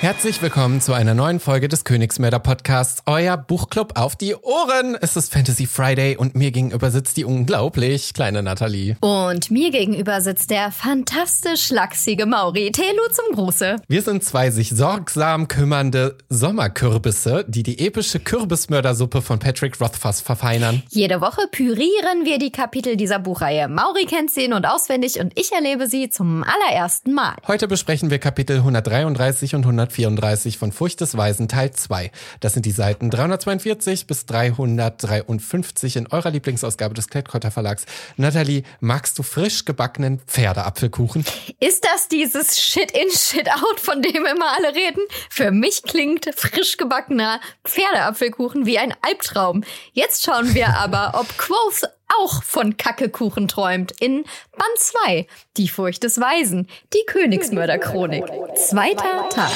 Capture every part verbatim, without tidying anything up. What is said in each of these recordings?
Herzlich willkommen zu einer neuen Folge des Königsmörder-Podcasts, euer Buchclub auf die Ohren. Es ist Fantasy Friday und mir gegenüber sitzt die unglaublich kleine Nathalie. Und mir gegenüber sitzt der fantastisch lachsige Mauri. Telu zum Gruße. Wir sind zwei sich sorgsam kümmernde Sommerkürbisse, die die epische Kürbismördersuppe von Patrick Rothfuss verfeinern. Jede Woche pürieren wir die Kapitel dieser Buchreihe. Mauri kennt sie in- und auswendig und ich erlebe sie zum allerersten Mal. Heute besprechen wir Kapitel hundertdreiunddreißig und hundertvierunddreißig von Furcht des Weisen Teil zwei. Das sind die Seiten dreihundertzweiundvierzig bis dreihundertdreiundfünfzig in eurer Lieblingsausgabe des Klett-Cotta Verlags. Nathalie, magst du frisch gebackenen Pferdeapfelkuchen? Ist das dieses Shit-in, Shit-out, von dem immer alle reden? Für mich klingt frisch gebackener Pferdeapfelkuchen wie ein Albtraum. Jetzt schauen wir aber, ob Quoth auch von Kackekuchen träumt in Band zwei, Die Furcht des Weisen, die Königsmörder-Chronik. Zweiter Tag.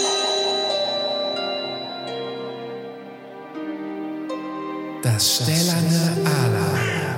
Das stählerne Ala.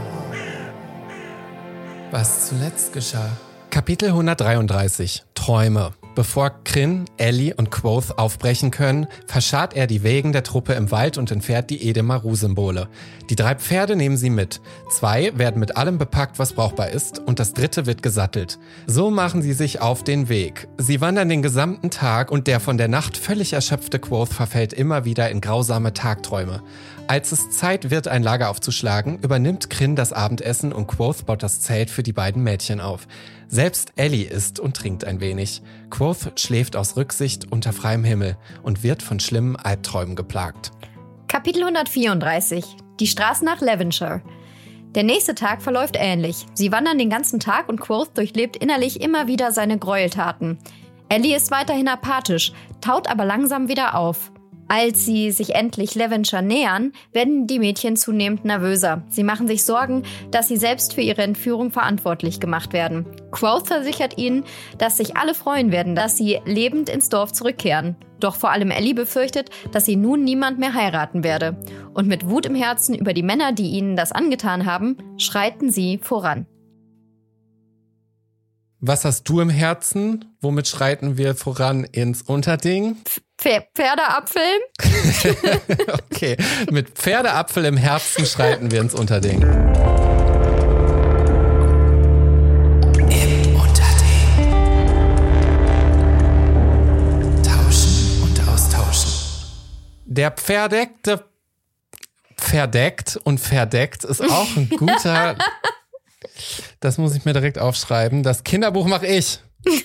Was zuletzt geschah. Kapitel hundertdreiunddreißig. Träume. Bevor Kryn, Ellie und Quoth aufbrechen können, verscharrt er die Wägen der Truppe im Wald und entfernt die Edemaru-Symbole. Die drei Pferde nehmen sie mit. Zwei werden mit allem bepackt, was brauchbar ist, und das dritte wird gesattelt. So machen sie sich auf den Weg. Sie wandern den gesamten Tag und der von der Nacht völlig erschöpfte Quoth verfällt immer wieder in grausame Tagträume. Als es Zeit wird, ein Lager aufzuschlagen, übernimmt Kryn das Abendessen und Quoth baut das Zelt für die beiden Mädchen auf. Selbst Ellie isst und trinkt ein wenig. Quoth schläft aus Rücksicht unter freiem Himmel und wird von schlimmen Albträumen geplagt. Kapitel hundertvierunddreißig. Die Straßen nach Levenshire. Der nächste Tag verläuft ähnlich. Sie wandern den ganzen Tag und Quoth durchlebt innerlich immer wieder seine Gräueltaten. Ellie ist weiterhin apathisch, taut aber langsam wieder auf. Als sie sich endlich Levenshire nähern, werden die Mädchen zunehmend nervöser. Sie machen sich Sorgen, dass sie selbst für ihre Entführung verantwortlich gemacht werden. Quoth versichert ihnen, dass sich alle freuen werden, dass sie lebend ins Dorf zurückkehren. Doch vor allem Ellie befürchtet, dass sie nun niemand mehr heiraten werde. Und mit Wut im Herzen über die Männer, die ihnen das angetan haben, schreiten sie voran. Was hast du im Herzen? Womit schreiten wir voran ins Unterding? Pf- Pferdeapfel? Okay, mit Pferdeapfel im Herzen schreiten wir ins Unterding. Im Unterding. Tauschen und austauschen. Der Pferdeckte Verdeckt und verdeckt ist auch ein guter... Das muss ich mir direkt aufschreiben. Das Kinderbuch mache ich.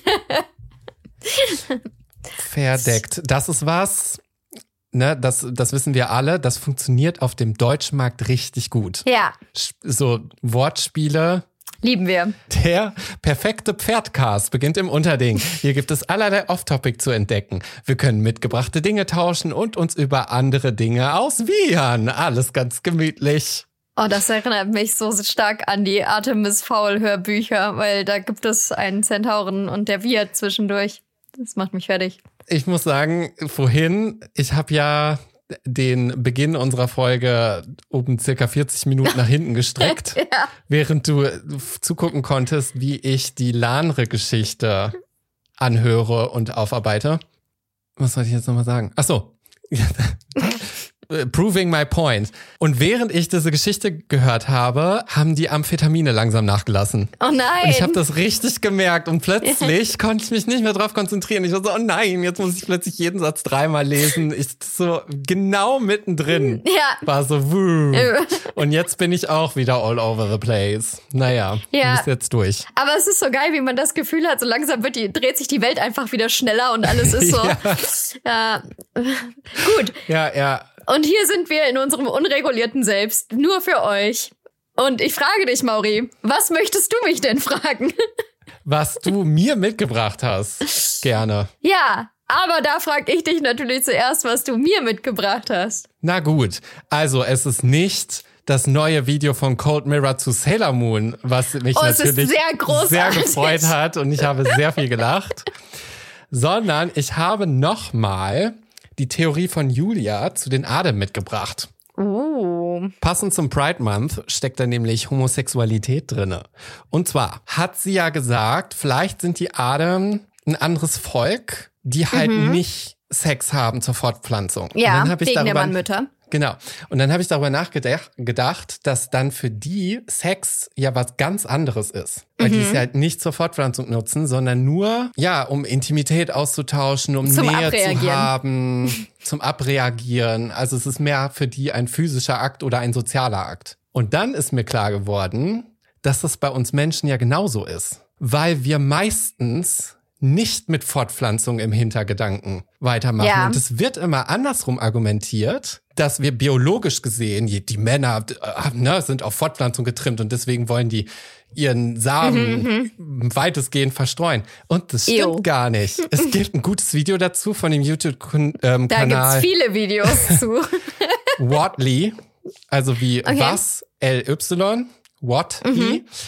Verdeckt. Das ist was, ne, das, das wissen wir alle, das funktioniert auf dem Deutschmarkt richtig gut. Ja. So Wortspiele. Lieben wir. Der perfekte Pferdcast beginnt im Unterding. Hier gibt es allerlei Off-Topic zu entdecken. Wir können mitgebrachte Dinge tauschen und uns über andere Dinge auswiehern. Alles ganz gemütlich. Oh, das erinnert mich so stark an die Artemis Fowl-Hörbücher, weil da gibt es einen Zentauren und der wiehert zwischendurch. Das macht mich fertig. Ich muss sagen, vorhin, ich habe ja den Beginn unserer Folge um circa vierzig Minuten nach hinten gestreckt, ja. Während du zugucken konntest, wie ich die Lanre-Geschichte anhöre und aufarbeite. Was wollte ich jetzt nochmal sagen? Ach so. Proving my point. Und während ich diese Geschichte gehört habe, haben die Amphetamine langsam nachgelassen. Oh nein. Und ich habe das richtig gemerkt und plötzlich konnte ich mich nicht mehr drauf konzentrieren. Ich war so, oh nein, jetzt muss ich plötzlich jeden Satz dreimal lesen. Ich so genau mittendrin ja. war so, wuh. Und jetzt bin ich auch wieder all over the place. Naja, ja. du bist jetzt durch. Aber es ist so geil, wie man das Gefühl hat, so langsam wird die, dreht sich die Welt einfach wieder schneller und alles ist so. ja. äh, gut. Ja, ja. Und hier sind wir in unserem unregulierten Selbst, nur für euch. Und ich frage dich, Mauri, was möchtest du mich denn fragen? Was du mir mitgebracht hast, gerne. Ja, aber da frage ich dich natürlich zuerst, was du mir mitgebracht hast. Na gut, also es ist nicht das neue Video von Cold Mirror zu Sailor Moon, was mich oh, natürlich sehr, sehr gefreut hat und ich habe sehr viel gelacht, sondern ich habe nochmal die Theorie von Julia zu den Adem mitgebracht. Oh. Passend zum Pride Month steckt da nämlich Homosexualität drinne. Und zwar hat sie ja gesagt, vielleicht sind die Adem ein anderes Volk, die halt mhm. nicht Sex haben zur Fortpflanzung. Ja, und dann hab ich wegen der darüber, Mannmütter. Genau. Und dann habe ich darüber nachgedacht, gedacht, dass dann für die Sex ja was ganz anderes ist. Weil mhm. die es ja halt nicht zur Fortpflanzung nutzen, sondern nur, ja, um Intimität auszutauschen, um zum Nähe Abreagieren. zu haben, zum Abreagieren. Also es ist mehr für die ein physischer Akt oder ein sozialer Akt. Und dann ist mir klar geworden, dass das bei uns Menschen ja genauso ist. Weil wir meistens nicht mit Fortpflanzung im Hintergedanken weitermachen. Ja. Und es wird immer andersrum argumentiert, dass wir biologisch gesehen, die Männer äh, ne, sind auf Fortpflanzung getrimmt und deswegen wollen die ihren Samen mhm, weitestgehend verstreuen. Und das stimmt Ew. gar nicht. Es gibt ein gutes Video dazu von dem YouTube-Kanal. Da gibt's viele Videos zu. Whatley, also wie Okay. was, L Y, Whatley. Mhm.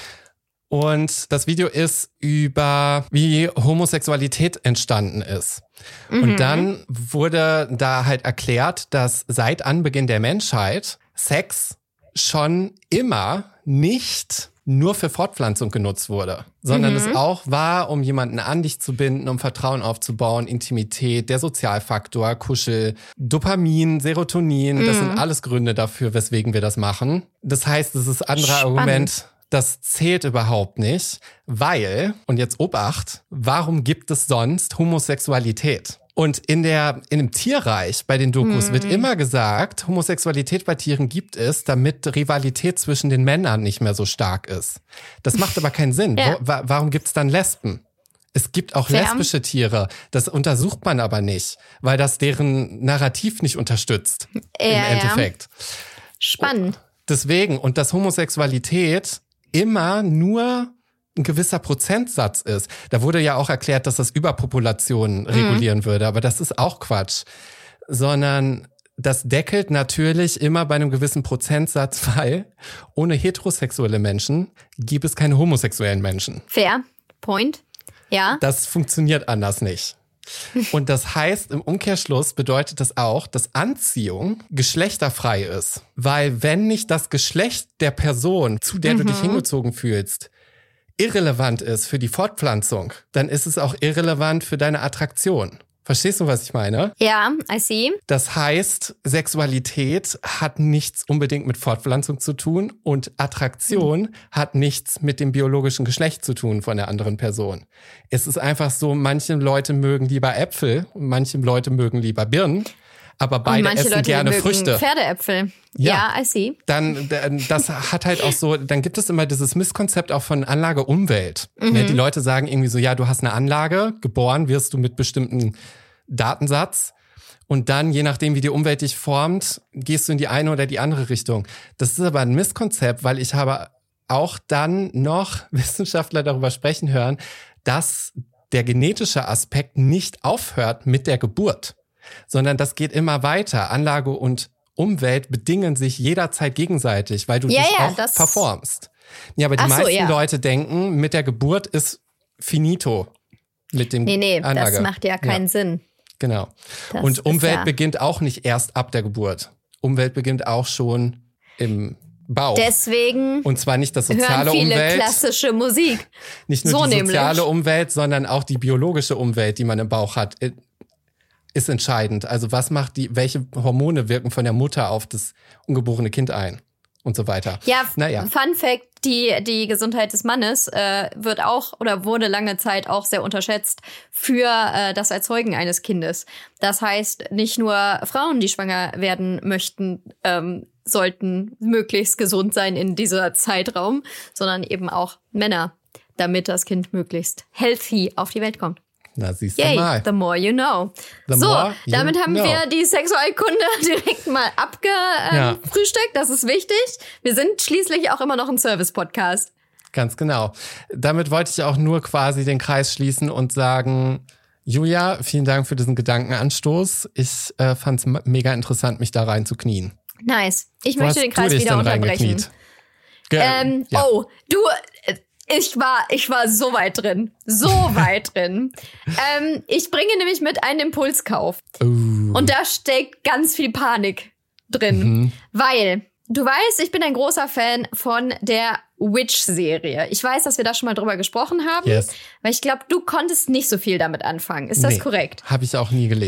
Und das Video ist über, wie Homosexualität entstanden ist. Mhm. Und dann wurde da halt erklärt, dass seit Anbeginn der Menschheit Sex schon immer nicht nur für Fortpflanzung genutzt wurde, sondern mhm. es auch war, um jemanden an dich zu binden, um Vertrauen aufzubauen, Intimität, der Sozialfaktor, Kuschel, Dopamin, Serotonin, mhm. das sind alles Gründe dafür, weswegen wir das machen. Das heißt, es ist ein anderes Argument. Das zählt überhaupt nicht, weil, und jetzt Obacht, warum gibt es sonst Homosexualität? Und in der in dem Tierreich, bei den Dokus, mhm. wird immer gesagt, Homosexualität bei Tieren gibt es, damit Rivalität zwischen den Männern nicht mehr so stark ist. Das macht aber keinen Sinn. Ja. Wo, wa- warum gibt es dann Lesben? Es gibt auch Fair. lesbische Tiere. Das untersucht man aber nicht, weil das deren Narrativ nicht unterstützt, ja, im Endeffekt. Ja. Spannend. Deswegen, und dass Homosexualität immer nur ein gewisser Prozentsatz ist. Da wurde ja auch erklärt, dass das Überpopulationen regulieren mhm. würde, aber das ist auch Quatsch. Sondern das deckelt natürlich immer bei einem gewissen Prozentsatz, weil ohne heterosexuelle Menschen gibt es keine homosexuellen Menschen. Fair. Point. Ja. Das funktioniert anders nicht. Und das heißt, im Umkehrschluss bedeutet das auch, dass Anziehung geschlechterfrei ist. Weil wenn nicht das Geschlecht der Person, zu der mhm. du dich hingezogen fühlst, irrelevant ist für die Fortpflanzung, dann ist es auch irrelevant für deine Attraktion. Verstehst du, was ich meine? Ja, I see. Das heißt, Sexualität hat nichts unbedingt mit Fortpflanzung zu tun und Attraktion mhm. hat nichts mit dem biologischen Geschlecht zu tun von der anderen Person. Es ist einfach so, manche Leute mögen lieber Äpfel, manche Leute mögen lieber Birnen, aber beide und manche essen Leute gerne mögen Früchte. Pferdeäpfel. Ja, ja, I see. Dann, das hat halt auch so, dann gibt es immer dieses Misskonzept auch von Anlage Umwelt. Mhm. Die Leute sagen irgendwie so, ja, du hast eine Anlage, geboren wirst du mit bestimmten Datensatz und dann, je nachdem, wie die Umwelt dich formt, gehst du in die eine oder die andere Richtung. Das ist aber ein Misskonzept, weil ich habe auch dann noch Wissenschaftler darüber sprechen hören, dass der genetische Aspekt nicht aufhört mit der Geburt, sondern das geht immer weiter. Anlage und Umwelt bedingen sich jederzeit gegenseitig, weil du ja, dich ja, auch das performst. Ja, aber die Ach so, meisten ja. Leute denken, mit der Geburt ist finito. Mit dem Nee, nee, Anlage. das macht ja keinen ja. Sinn. Genau. Das und Umwelt ja. beginnt auch nicht erst ab der Geburt. Umwelt beginnt auch schon im Bauch. Deswegen und zwar nicht das soziale hören viele Umwelt. klassische Musik. Nicht nur so die nämlich. soziale Umwelt, sondern auch die biologische Umwelt, die man im Bauch hat, ist entscheidend. Also was macht die, welche Hormone wirken von der Mutter auf das ungeborene Kind ein und so weiter. Ja, naja. Fun Fact, die, die Gesundheit des Mannes äh, wird auch oder wurde lange Zeit auch sehr unterschätzt für äh, das Erzeugen eines Kindes. Das heißt, nicht nur Frauen, die schwanger werden möchten, ähm, sollten möglichst gesund sein in dieser Zeitraum, sondern eben auch Männer, damit das Kind möglich healthy auf die Welt kommt. Na, siehst du Yay, mal. the more you know. The so, more you damit haben know. wir die Sexualkunde direkt mal abgefrühstückt. Ja. Das ist wichtig. Wir sind schließlich auch immer noch ein Service-Podcast. Ganz genau. Damit wollte ich auch nur quasi den Kreis schließen und sagen, Julia, vielen Dank für diesen Gedankenanstoß. Ich äh, fand es mega interessant, mich da rein zu knien. Nice. Ich Wo möchte den Kreis wieder unterbrechen. Ge- ähm, ja. Oh, du... Ich war, ich war so weit drin. So weit drin. Ähm, ich bringe nämlich mit einen Impulskauf. Uh. Und da steckt ganz viel Panik drin. Mhm. Weil, du weißt, ich bin ein großer Fan von der Witch-Serie. Ich weiß, dass wir da schon mal drüber gesprochen haben. Yes. Weil ich glaube, du konntest nicht so viel damit anfangen. Ist das nee, korrekt? Habe ich auch nie gelesen.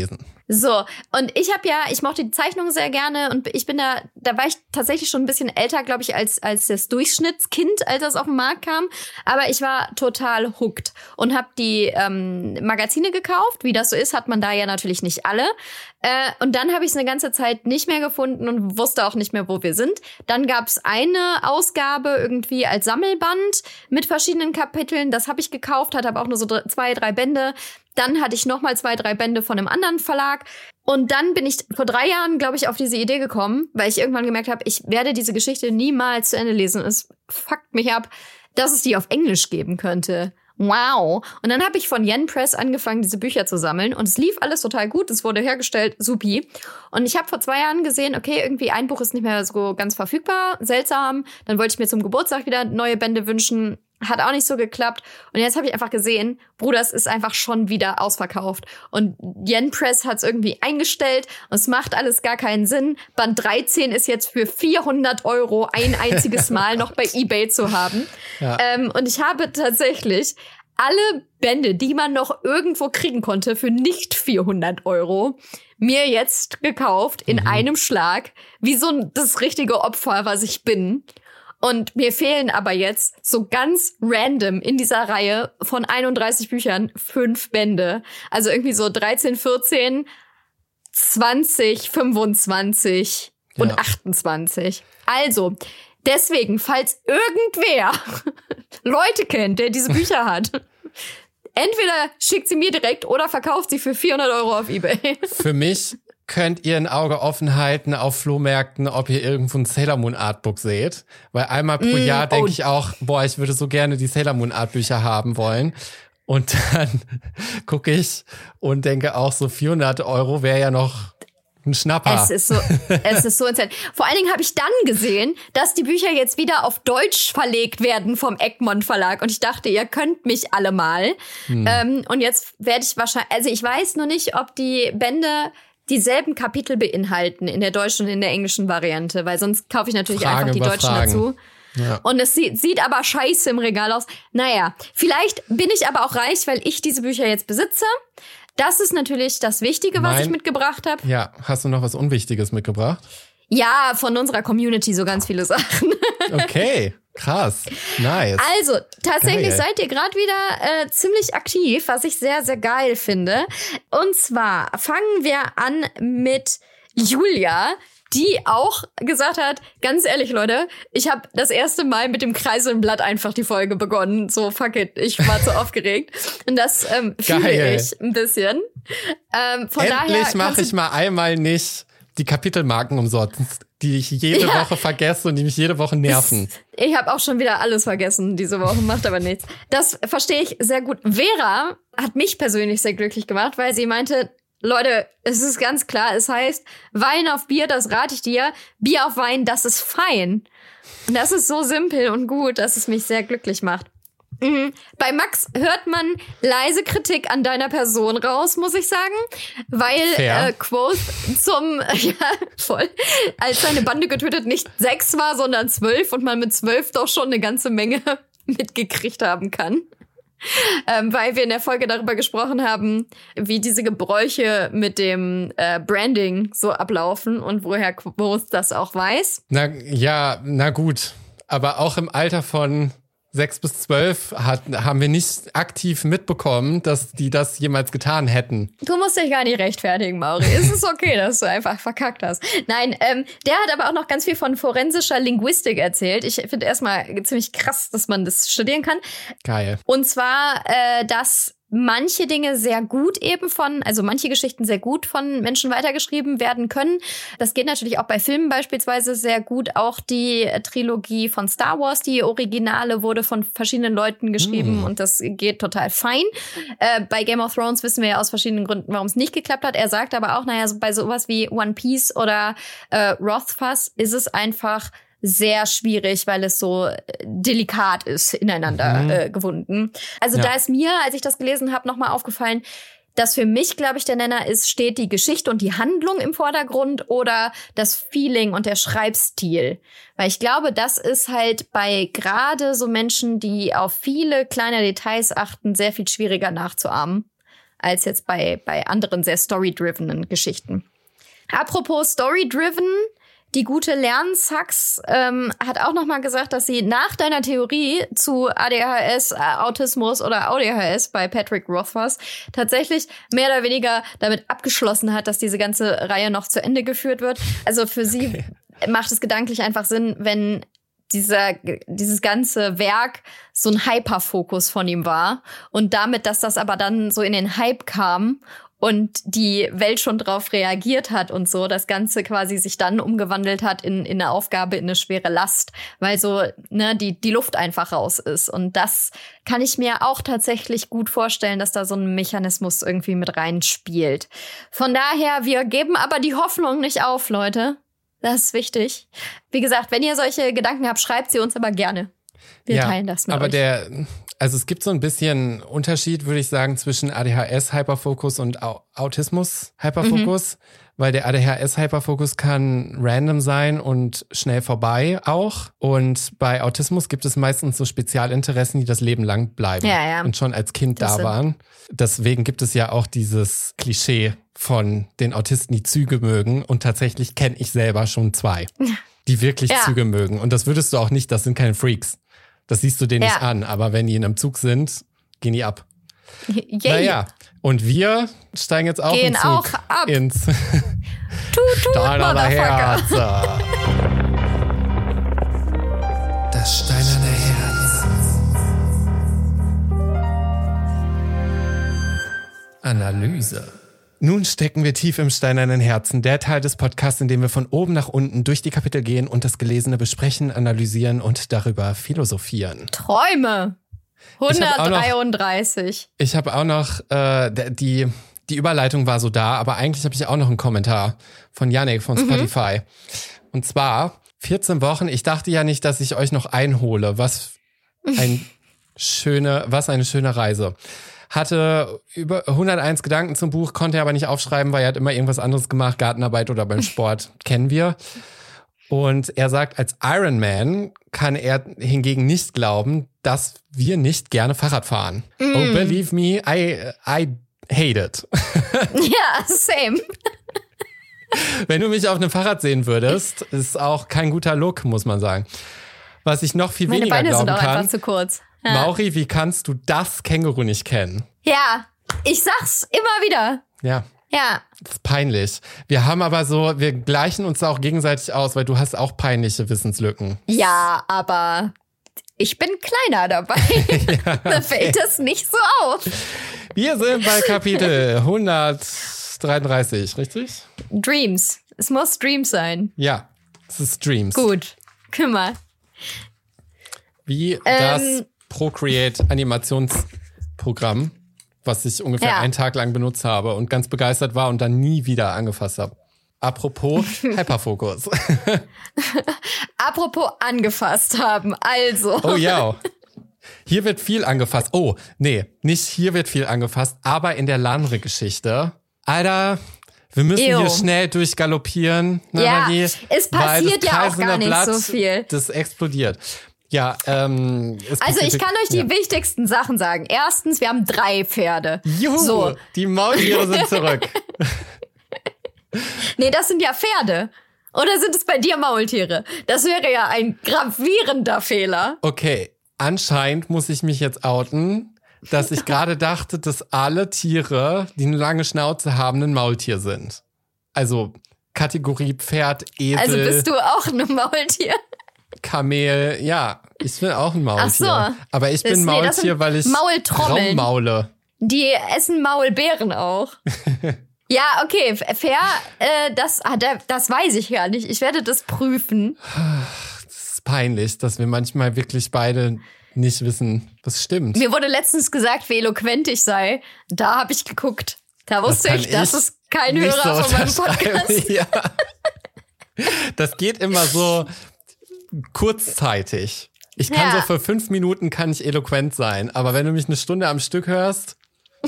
So, und ich habe ja, ich mochte die Zeichnung sehr gerne und ich bin da, da war ich tatsächlich schon ein bisschen älter, glaube ich, als als das Durchschnittskind, als das auf den Markt kam. Aber ich war total hooked und habe die ähm, Magazine gekauft. Wie das so ist, hat man da ja natürlich nicht alle. Äh, und dann habe ich es eine ganze Zeit nicht mehr gefunden und wusste auch nicht mehr, wo wir sind. Dann gab es eine Ausgabe irgendwie als Sammelband mit verschiedenen Kapiteln. Das habe ich gekauft, hatte aber auch nur so drei, zwei, drei Bände. Dann hatte ich noch mal zwei, drei Bände von einem anderen Verlag. Und dann bin ich vor drei Jahren, glaube ich, auf diese Idee gekommen, weil ich irgendwann gemerkt habe, ich werde diese Geschichte niemals zu Ende lesen. Es fuckt mich ab, dass es die auf Englisch geben könnte. Wow. Und dann habe ich von Yen Press angefangen, diese Bücher zu sammeln. Und es lief alles total gut. Es wurde hergestellt, supi. Und ich habe vor zwei Jahren gesehen, okay, irgendwie ein Buch ist nicht mehr so ganz verfügbar. Seltsam. Dann wollte ich mir zum Geburtstag wieder neue Bände wünschen. Hat auch nicht so geklappt. Und jetzt habe ich einfach gesehen, Bruder, es ist einfach schon wieder ausverkauft. Und Yen Press hat es irgendwie eingestellt. Und es macht alles gar keinen Sinn. Band dreizehn ist jetzt für vierhundert Euro ein einziges Mal noch bei eBay zu haben. Ja. Ähm, und ich habe tatsächlich alle Bände, die man noch irgendwo kriegen konnte, für nicht vierhundert Euro, mir jetzt gekauft in mhm. einem Schlag. Wie so das richtige Opfer, was ich bin. Und mir fehlen aber jetzt so ganz random in dieser Reihe von einunddreißig Büchern fünf Bände. Also irgendwie so dreizehn, vierzehn, zwanzig, fünfundzwanzig ja. und achtundzwanzig. Also, deswegen, falls irgendwer Leute kennt, der diese Bücher hat, entweder schickt sie mir direkt oder verkauft sie für vierhundert Euro auf eBay. Für mich könnt ihr ein Auge offen halten auf Flohmärkten, ob ihr irgendwo ein Sailor Moon Artbook seht. Weil einmal pro mm, Jahr denke oh. ich auch, boah, ich würde so gerne die Sailor Moon Artbücher haben wollen. Und dann gucke ich und denke auch, so vierhundert Euro wäre ja noch ein Schnapper. Es ist so, es ist so insane. Vor allen Dingen habe ich dann gesehen, dass die Bücher jetzt wieder auf Deutsch verlegt werden vom Egmont Verlag. Und ich dachte, ihr könnt mich alle mal. Hm. Ähm, und jetzt werde ich wahrscheinlich, also ich weiß nur nicht, ob die Bände dieselben Kapitel beinhalten in der deutschen und in der englischen Variante, weil sonst kaufe ich natürlich Fragen einfach die deutschen Fragen. dazu. Ja. Und es sieht, sieht aber scheiße im Regal aus. Naja, vielleicht bin ich aber auch reich, weil ich diese Bücher jetzt besitze. Das ist natürlich das Wichtige, was mein, ich mitgebracht habe. Ja, hast du noch was Unwichtiges mitgebracht? Ja, von unserer Community so ganz viele Sachen. Okay, krass, nice. Also, tatsächlich geil. seid ihr gerade wieder äh, ziemlich aktiv, was ich sehr, sehr geil finde. Und zwar fangen wir an mit Julia, die auch gesagt hat, ganz ehrlich, Leute, ich habe das erste Mal mit dem Kreiselblatt einfach die Folge begonnen. So, fuck it, ich war zu aufgeregt. Und das ähm, fühle ich ein bisschen. Ähm, von Endlich mache ich mal einmal nicht die Kapitelmarken umsonst, die ich jede ja. Woche vergesse und die mich jede Woche nerven. Ich habe auch schon wieder alles vergessen diese Woche, macht aber nichts. Das verstehe ich sehr gut. Vera hat mich persönlich sehr glücklich gemacht, weil sie meinte, Leute, es ist ganz klar, es heißt, Wein auf Bier, das rate ich dir, Bier auf Wein, das ist fein. Und das ist so simpel und gut, dass es mich sehr glücklich macht. Mhm. Bei Max hört man leise Kritik an deiner Person raus, muss ich sagen, weil äh, Quoth zum, ja, voll, als seine Bande getötet nicht sechs war, sondern zwölf und man mit zwölf doch schon eine ganze Menge mitgekriegt haben kann. Ähm, weil wir in der Folge darüber gesprochen haben, wie diese Gebräuche mit dem äh, Branding so ablaufen und woher Quoth das auch weiß. Na ja, na gut. Aber auch im Alter von sechs bis zwölf hat, haben wir nicht aktiv mitbekommen, dass die das jemals getan hätten. Du musst dich gar nicht rechtfertigen, Mauri. Es ist okay, dass du einfach verkackt hast. Nein, ähm, der hat aber auch noch ganz viel von forensischer Linguistik erzählt. Ich finde erstmal ziemlich krass, dass man das studieren kann. Geil. Und zwar, äh, dass manche Dinge sehr gut eben von, also manche Geschichten sehr gut von Menschen weitergeschrieben werden können. Das geht natürlich auch bei Filmen beispielsweise sehr gut. Auch die Trilogie von Star Wars, die Originale, wurde von verschiedenen Leuten geschrieben mm. und das geht total fein. Äh, bei Game of Thrones wissen wir ja aus verschiedenen Gründen, warum es nicht geklappt hat. Er sagt aber auch, naja, so bei sowas wie One Piece oder äh, Rothfuss ist es einfach sehr schwierig, weil es so delikat ist, ineinander mhm. äh, gewunden. Also ja. da ist mir, als ich das gelesen habe, nochmal aufgefallen, dass für mich, glaube ich, der Nenner ist, steht die Geschichte und die Handlung im Vordergrund oder das Feeling und der Schreibstil. Weil ich glaube, das ist halt bei gerade so Menschen, die auf viele kleine Details achten, sehr viel schwieriger nachzuahmen. als jetzt bei, bei anderen sehr story-drivenen Geschichten. Apropos story-driven, die gute Lern-Sachs ähm, hat auch noch mal gesagt, dass sie nach deiner Theorie zu A D H S, äh, Autismus oder A D H S bei Patrick Rothfuss tatsächlich mehr oder weniger damit abgeschlossen hat, dass diese ganze Reihe noch zu Ende geführt wird. Also für sie okay. macht es gedanklich einfach Sinn, wenn dieser, dieses ganze Werk so ein Hyperfokus von ihm war und damit, dass das aber dann so in den Hype kam und die Welt schon drauf reagiert hat und so, das Ganze quasi sich dann umgewandelt hat in, in eine Aufgabe, in eine schwere Last, weil so ne die die Luft einfach raus ist. Und das kann ich mir auch tatsächlich gut vorstellen, dass da so ein Mechanismus irgendwie mit reinspielt. Von daher, wir geben aber die Hoffnung nicht auf, Leute. Das ist wichtig. Wie gesagt, wenn ihr solche Gedanken habt, schreibt sie uns aber gerne. Wir ja, teilen das mit aber euch. Der, also es gibt so ein bisschen Unterschied, würde ich sagen, zwischen A D H S-Hyperfokus und Au- Autismus-Hyperfokus, mhm. weil der A D H S-Hyperfokus kann random sein und schnell vorbei auch. Und bei Autismus gibt es meistens so Spezialinteressen, die das Leben lang bleiben ja, ja. und schon als Kind das da waren. Deswegen gibt es ja auch dieses Klischee von den Autisten, die Züge mögen. Und tatsächlich kenne ich selber schon zwei, die wirklich ja. Züge mögen. Und das würdest du auch nicht, das sind keine Freaks. Das siehst du denen ja. nicht an, aber wenn die in einem Zug sind, gehen die ab. Yay. Naja, und wir steigen jetzt auch gehen im Zug auch ab. ins Tut, tut, Steinerne Herz. Das Steinerne Herz. Analyse. Nun stecken wir tief im steinernen Herzen, der Teil des Podcasts, in dem wir von oben nach unten durch die Kapitel gehen und das Gelesene besprechen, analysieren und darüber philosophieren. Träume! hundertdreiunddreißig. Ich habe auch noch, ich hab auch noch äh, die, die Überleitung war so da, aber eigentlich habe ich auch noch einen Kommentar von Yannick von Spotify. Mhm. Und zwar vierzehn Wochen, ich dachte ja nicht, dass ich euch noch einhole. Was ein schöne, was eine schöne Reise. Hatte über hunderteins Gedanken zum Buch, konnte er aber nicht aufschreiben, weil er hat immer irgendwas anderes gemacht, Gartenarbeit oder beim Sport, kennen wir. Und er sagt, als Ironman kann er hingegen nicht glauben, dass wir nicht gerne Fahrrad fahren. Mm. Oh, believe me, I, I hate it. Ja, same. Wenn du mich auf einem Fahrrad sehen würdest, ist auch kein guter Look, muss man sagen. Was ich noch viel Meine weniger Beine glauben sind auch kann. Einfach zu kurz. Ja. Mauri, wie kannst du das Känguru nicht kennen? Ja, ich sag's immer wieder. Ja. Ja. Das ist peinlich. Wir haben aber so, wir gleichen uns da auch gegenseitig aus, weil du hast auch peinliche Wissenslücken. Ja, aber ich bin kleiner dabei. Ja, da fällt das nicht so auf. Wir sind bei Kapitel hundertdreiunddreißig, richtig? Dreams. Es muss Dreams sein. Ja, es ist Dreams. Gut, kümmer. Wie ähm, das Procreate Animationsprogramm, was ich ungefähr ja. einen Tag lang benutzt habe und ganz begeistert war und dann nie wieder angefasst habe. Apropos Hyperfokus. Apropos angefasst haben, also. Oh ja. Hier wird viel angefasst. Oh, nee, nicht hier wird viel angefasst, aber in der Landre-Geschichte. Alter, wir müssen Ew. hier schnell durchgaloppieren. Ja, es passiert ja auch gar nicht Blatt, so viel. Das explodiert. Ja, ähm, es also ich kann euch die ja. wichtigsten Sachen sagen. Erstens, wir haben drei Pferde. Juhu, so. Die Maultiere sind zurück. Nee, das sind ja Pferde. Oder sind es bei dir Maultiere? Das wäre ja ein gravierender Fehler. Okay, anscheinend muss ich mich jetzt outen, dass ich gerade dachte, dass alle Tiere, die eine lange Schnauze haben, ein Maultier sind. Also Kategorie Pferd, Esel. Also bist du auch ein Maultier? Kamel, ja, ich bin auch ein Maultier. Ach so. Aber ich bin das, Maultier, nee, weil ich Raummaule. Die essen Maulbeeren auch. Ja, okay, fair, äh, das, das weiß ich gar nicht. Ich werde das prüfen. Das ist peinlich, dass wir manchmal wirklich beide nicht wissen, was stimmt. Mir wurde letztens gesagt, wie eloquent ich sei. Da habe ich geguckt. Da wusste das ich, das ist kein Hörer so von meinem Podcast. Ja. Das geht immer so kurzzeitig. Ich kann ja. so für fünf Minuten kann ich eloquent sein, aber wenn du mich eine Stunde am Stück hörst,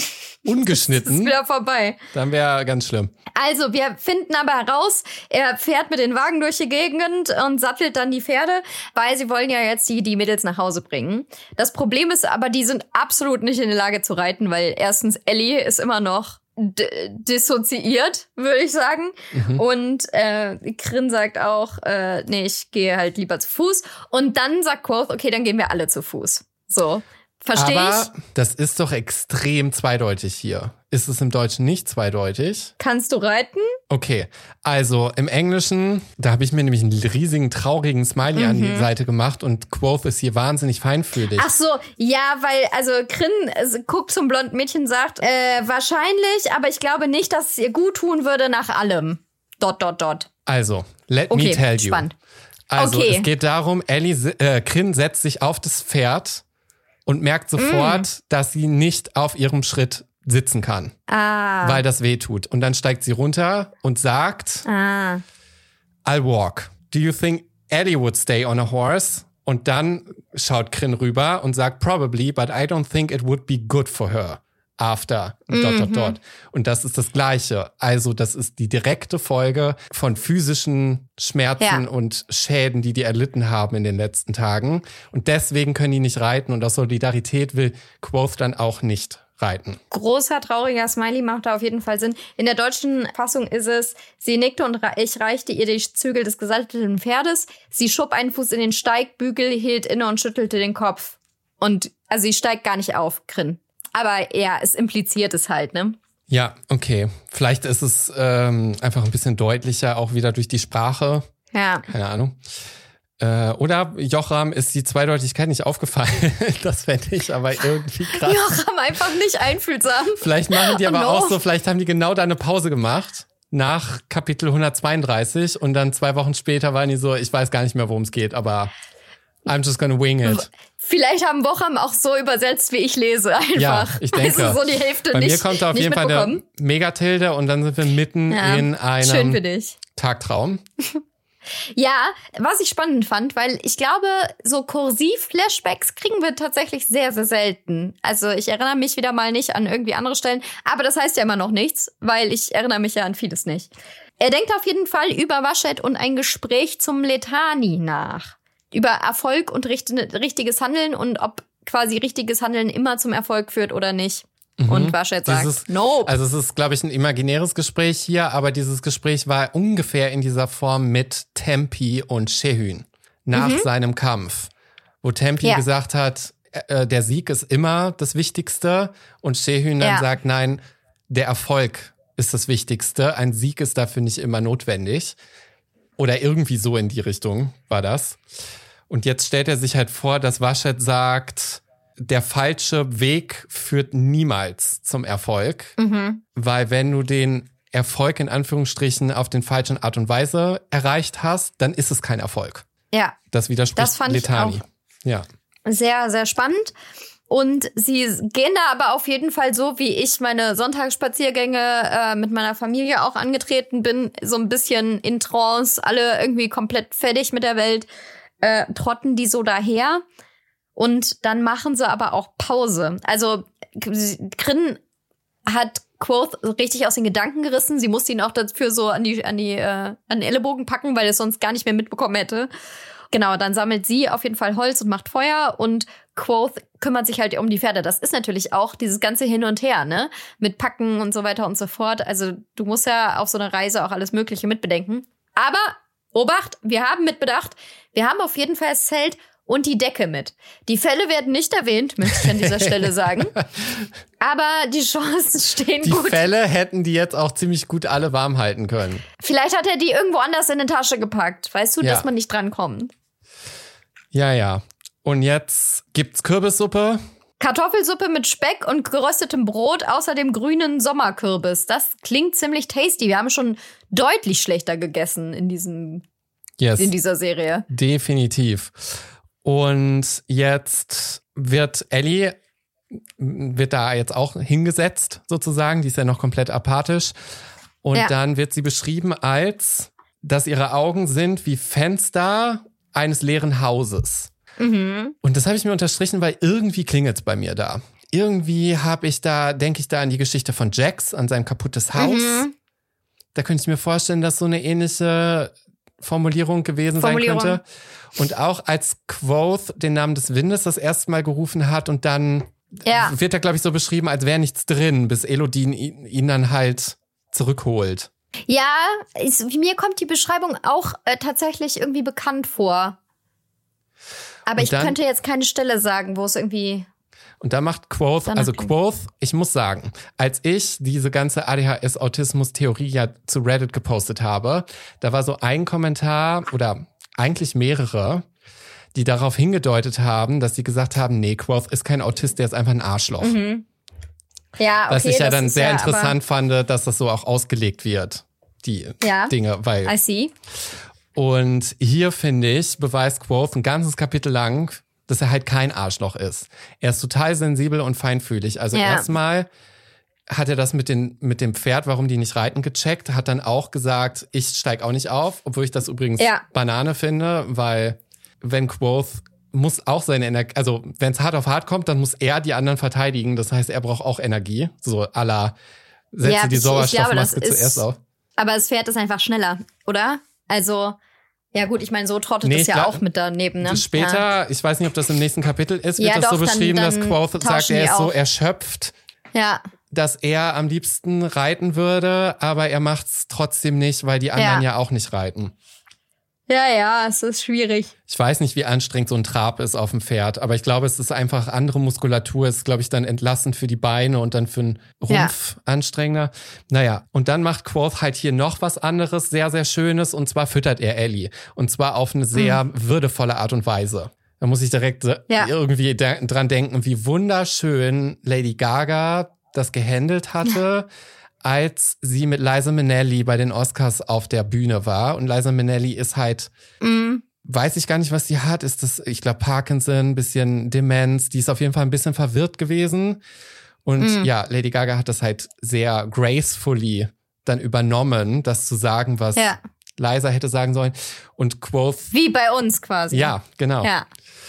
ungeschnitten. Das ist wieder vorbei. Dann wäre ganz schlimm. Also, wir finden aber heraus, er fährt mit den Wagen durch die Gegend und sattelt dann die Pferde, weil sie wollen ja jetzt die, die Mädels nach Hause bringen. Das Problem ist aber, die sind absolut nicht in der Lage zu reiten, weil erstens Ellie ist immer noch d- dissoziiert, würde ich sagen. Mhm. Und äh, Krinn sagt auch, äh, nee, ich gehe halt lieber zu Fuß. Und dann sagt Quoth, okay, dann gehen wir alle zu Fuß. So. Verstehe ich. Aber das ist doch extrem zweideutig hier. Ist es im Deutschen nicht zweideutig? Kannst du reiten? Okay, also im Englischen, da habe ich mir nämlich einen riesigen, traurigen Smiley mhm. an die Seite gemacht und Quoth ist hier wahnsinnig feinfühlig. Ach so, ja, weil, also Krinn also, guckt zum blonden Mädchen und sagt, äh, wahrscheinlich, aber ich glaube nicht, dass es ihr gut tun würde nach allem. Dot, dot, dot. Also, let okay, me tell you. Spannend. Also, okay. es geht darum, Ellie, äh, Krinn setzt sich auf das Pferd und merkt sofort, mm. dass sie nicht auf ihrem Schritt sitzen kann, ah. weil das weh tut. Und dann steigt sie runter und sagt, ah. I'll walk. Do you think Ellie would stay on a horse? Und dann schaut Krinn rüber und sagt, probably, but I don't think it would be good for her after, mhm. dot, dot, dot. Und das ist das Gleiche. Also das ist die direkte Folge von physischen Schmerzen ja. und Schäden, die die erlitten haben in den letzten Tagen. Und deswegen können die nicht reiten. Und aus Solidarität will Quoth dann auch nicht reiten. Großer, trauriger Smiley macht da auf jeden Fall Sinn. In der deutschen Fassung ist es, sie nickte und ich reichte ihr die Zügel des gesattelten Pferdes. Sie schob einen Fuß in den Steigbügel, hielt inne und schüttelte den Kopf. Und also sie steigt gar nicht auf, Krinn. Aber ja, es impliziert es halt, ne? Ja, okay. Vielleicht ist es ähm, einfach ein bisschen deutlicher, auch wieder durch die Sprache. Ja. Keine Ahnung. Äh, oder Jocham ist die Zweideutigkeit nicht aufgefallen. Das fände ich aber irgendwie krass. Jocham einfach nicht einfühlsam. Vielleicht machen die aber oh no. auch so, vielleicht haben die genau da eine Pause gemacht. Nach Kapitel hundertzweiunddreißig und dann zwei Wochen später waren die so, ich weiß gar nicht mehr, worum es geht, aber I'm just gonna wing it. Vielleicht haben Wocham auch so übersetzt, wie ich lese, einfach. Ja, ich denke. Also so die Hälfte Bei nicht, mir kommt da auf jeden Fall eine Megatilde und dann sind wir mitten ja, in einem schön für dich. Tagtraum. Ja, was ich spannend fand, weil ich glaube, so Kursiv-Flashbacks kriegen wir tatsächlich sehr, sehr selten. Also ich erinnere mich wieder mal nicht an irgendwie andere Stellen, aber das heißt ja immer noch nichts, weil ich erinnere mich ja an vieles nicht. Er denkt auf jeden Fall über Vashet und ein Gespräch zum Letani nach. Über Erfolg und richt- richtiges Handeln und ob quasi richtiges Handeln immer zum Erfolg führt oder nicht. Mhm. Und Vashet sagt, dieses, nope. Also es ist, glaube ich, ein imaginäres Gespräch hier, aber dieses Gespräch war ungefähr in dieser Form mit Tempi und Shehyn nach mhm. seinem Kampf, wo Tempi ja. gesagt hat, äh, der Sieg ist immer das Wichtigste und Shehyn dann ja. sagt, nein, der Erfolg ist das Wichtigste, ein Sieg ist dafür nicht immer notwendig. Oder irgendwie so in die Richtung war das. Und jetzt stellt er sich halt vor, dass Vashet sagt, der falsche Weg führt niemals zum Erfolg. Mhm. Weil wenn du den Erfolg in Anführungsstrichen auf den falschen Art und Weise erreicht hast, dann ist es kein Erfolg. Ja. Das widerspricht das fand Letani. Ich auch ja. Sehr, sehr spannend. Und sie gehen da aber auf jeden Fall so, wie ich meine Sonntagsspaziergänge äh, mit meiner Familie auch angetreten bin, so ein bisschen in Trance, alle irgendwie komplett fertig mit der Welt, äh, trotten die so daher. Und dann machen sie aber auch Pause. Also Krinn hat Quoth richtig aus den Gedanken gerissen. Sie musste ihn auch dafür so an die an die äh, an den Ellenbogen packen, weil er es sonst gar nicht mehr mitbekommen hätte. Genau, dann sammelt sie auf jeden Fall Holz und macht Feuer und Quoth kümmert sich halt um die Pferde. Das ist natürlich auch dieses ganze Hin und Her, ne? Mit Packen und so weiter und so fort. Also du musst ja auf so einer Reise auch alles Mögliche mitbedenken. Aber, Obacht, wir haben mitbedacht, wir haben auf jeden Fall das Zelt und die Decke mit. Die Fälle werden nicht erwähnt, möchte ich an dieser Stelle sagen. Aber die Chancen stehen die gut. Die Fälle hätten die jetzt auch ziemlich gut alle warm halten können. Vielleicht hat er die irgendwo anders in eine Tasche gepackt. Weißt du, ja. dass man nicht drankommt. Ja, ja. Und jetzt gibt's Kürbissuppe. Kartoffelsuppe mit Speck und geröstetem Brot, außerdem grünen Sommerkürbis. Das klingt ziemlich tasty. Wir haben schon deutlich schlechter gegessen in diesem, yes. in dieser Serie. Definitiv. Und jetzt wird Ellie, wird da jetzt auch hingesetzt sozusagen. Die ist ja noch komplett apathisch. Und ja. dann wird sie beschrieben als, dass ihre Augen sind wie Fenster eines leeren Hauses. Mhm. Und das habe ich mir unterstrichen, weil irgendwie klingelt es bei mir da. irgendwie habe ich da, denke ich da an die Geschichte von Jax, an sein kaputtes Haus. Mhm. Da könnte ich mir vorstellen, dass so eine ähnliche Formulierung gewesen Formulierung. sein könnte. Und auch als Quoth den Namen des Windes das erste Mal gerufen hat und dann ja. wird er, glaube ich, so beschrieben, als wäre nichts drin, bis Elodin ihn, ihn dann halt zurückholt. Ja, ist, mir kommt die Beschreibung auch äh, tatsächlich irgendwie bekannt vor. Aber und ich dann, könnte jetzt keine Stelle sagen, wo es irgendwie... Und da macht Quoth, also Quoth, ich muss sagen, als ich diese ganze A D H S-Autismus-Theorie ja zu Reddit gepostet habe, da war so ein Kommentar oder eigentlich mehrere, die darauf hingedeutet haben, dass sie gesagt haben, nee, Quoth ist kein Autist, der ist einfach ein Arschloch. Mhm. Ja, okay, Was ich ja dann sehr ja, interessant fand, dass das so auch ausgelegt wird, die ja, Dinge. Weil I see. Und hier, finde ich, beweist Quoth ein ganzes Kapitel lang, dass er halt kein Arschloch ist. Er ist total sensibel und feinfühlig. Also ja. erstmal hat er das mit, den, mit dem Pferd, warum die nicht reiten, gecheckt, hat dann auch gesagt, ich steig auch nicht auf, obwohl ich das übrigens ja. Banane finde, weil wenn Quoth muss auch seine Energie, also wenn es hart auf hart kommt, dann muss er die anderen verteidigen. Das heißt, er braucht auch Energie. So à la, setze ja, die Sauerstoffmaske zuerst auf. Aber das Pferd ist einfach schneller, oder? Also... Ja gut, ich meine, so trottet nee, das ja glaub, auch mit daneben. Ne? Später, ja. ich weiß nicht, ob das im nächsten Kapitel ist, wird ja, das doch, so beschrieben, dann, dann dass Quoth sagt, er ist auch. so erschöpft, ja. dass er am liebsten reiten würde, aber er macht's trotzdem nicht, weil die anderen ja, ja auch nicht reiten. Ja, ja, es ist schwierig. Ich weiß nicht, wie anstrengend so ein Trab ist auf dem Pferd, aber ich glaube, es ist einfach andere Muskulatur, es ist, glaube ich, dann entlastend für die Beine und dann für den Rumpf ja. anstrengender. Naja, und dann macht Quoth halt hier noch was anderes, sehr, sehr Schönes, und zwar füttert er Ellie. Und zwar auf eine sehr mhm. würdevolle Art und Weise. Da muss ich direkt ja. irgendwie de- dran denken, wie wunderschön Lady Gaga das gehandelt hatte, als sie mit Liza Minnelli bei den Oscars auf der Bühne war. Und Liza Minnelli ist halt, mm. weiß ich gar nicht, was sie hat. Ist das, ich glaube, Parkinson, ein bisschen Demenz. Die ist auf jeden Fall ein bisschen verwirrt gewesen. Und mm. ja, Lady Gaga hat das halt sehr gracefully dann übernommen, das zu sagen, was ja. Liza hätte sagen sollen. Und Quoth... Wie bei uns quasi. Ja, genau. Ja.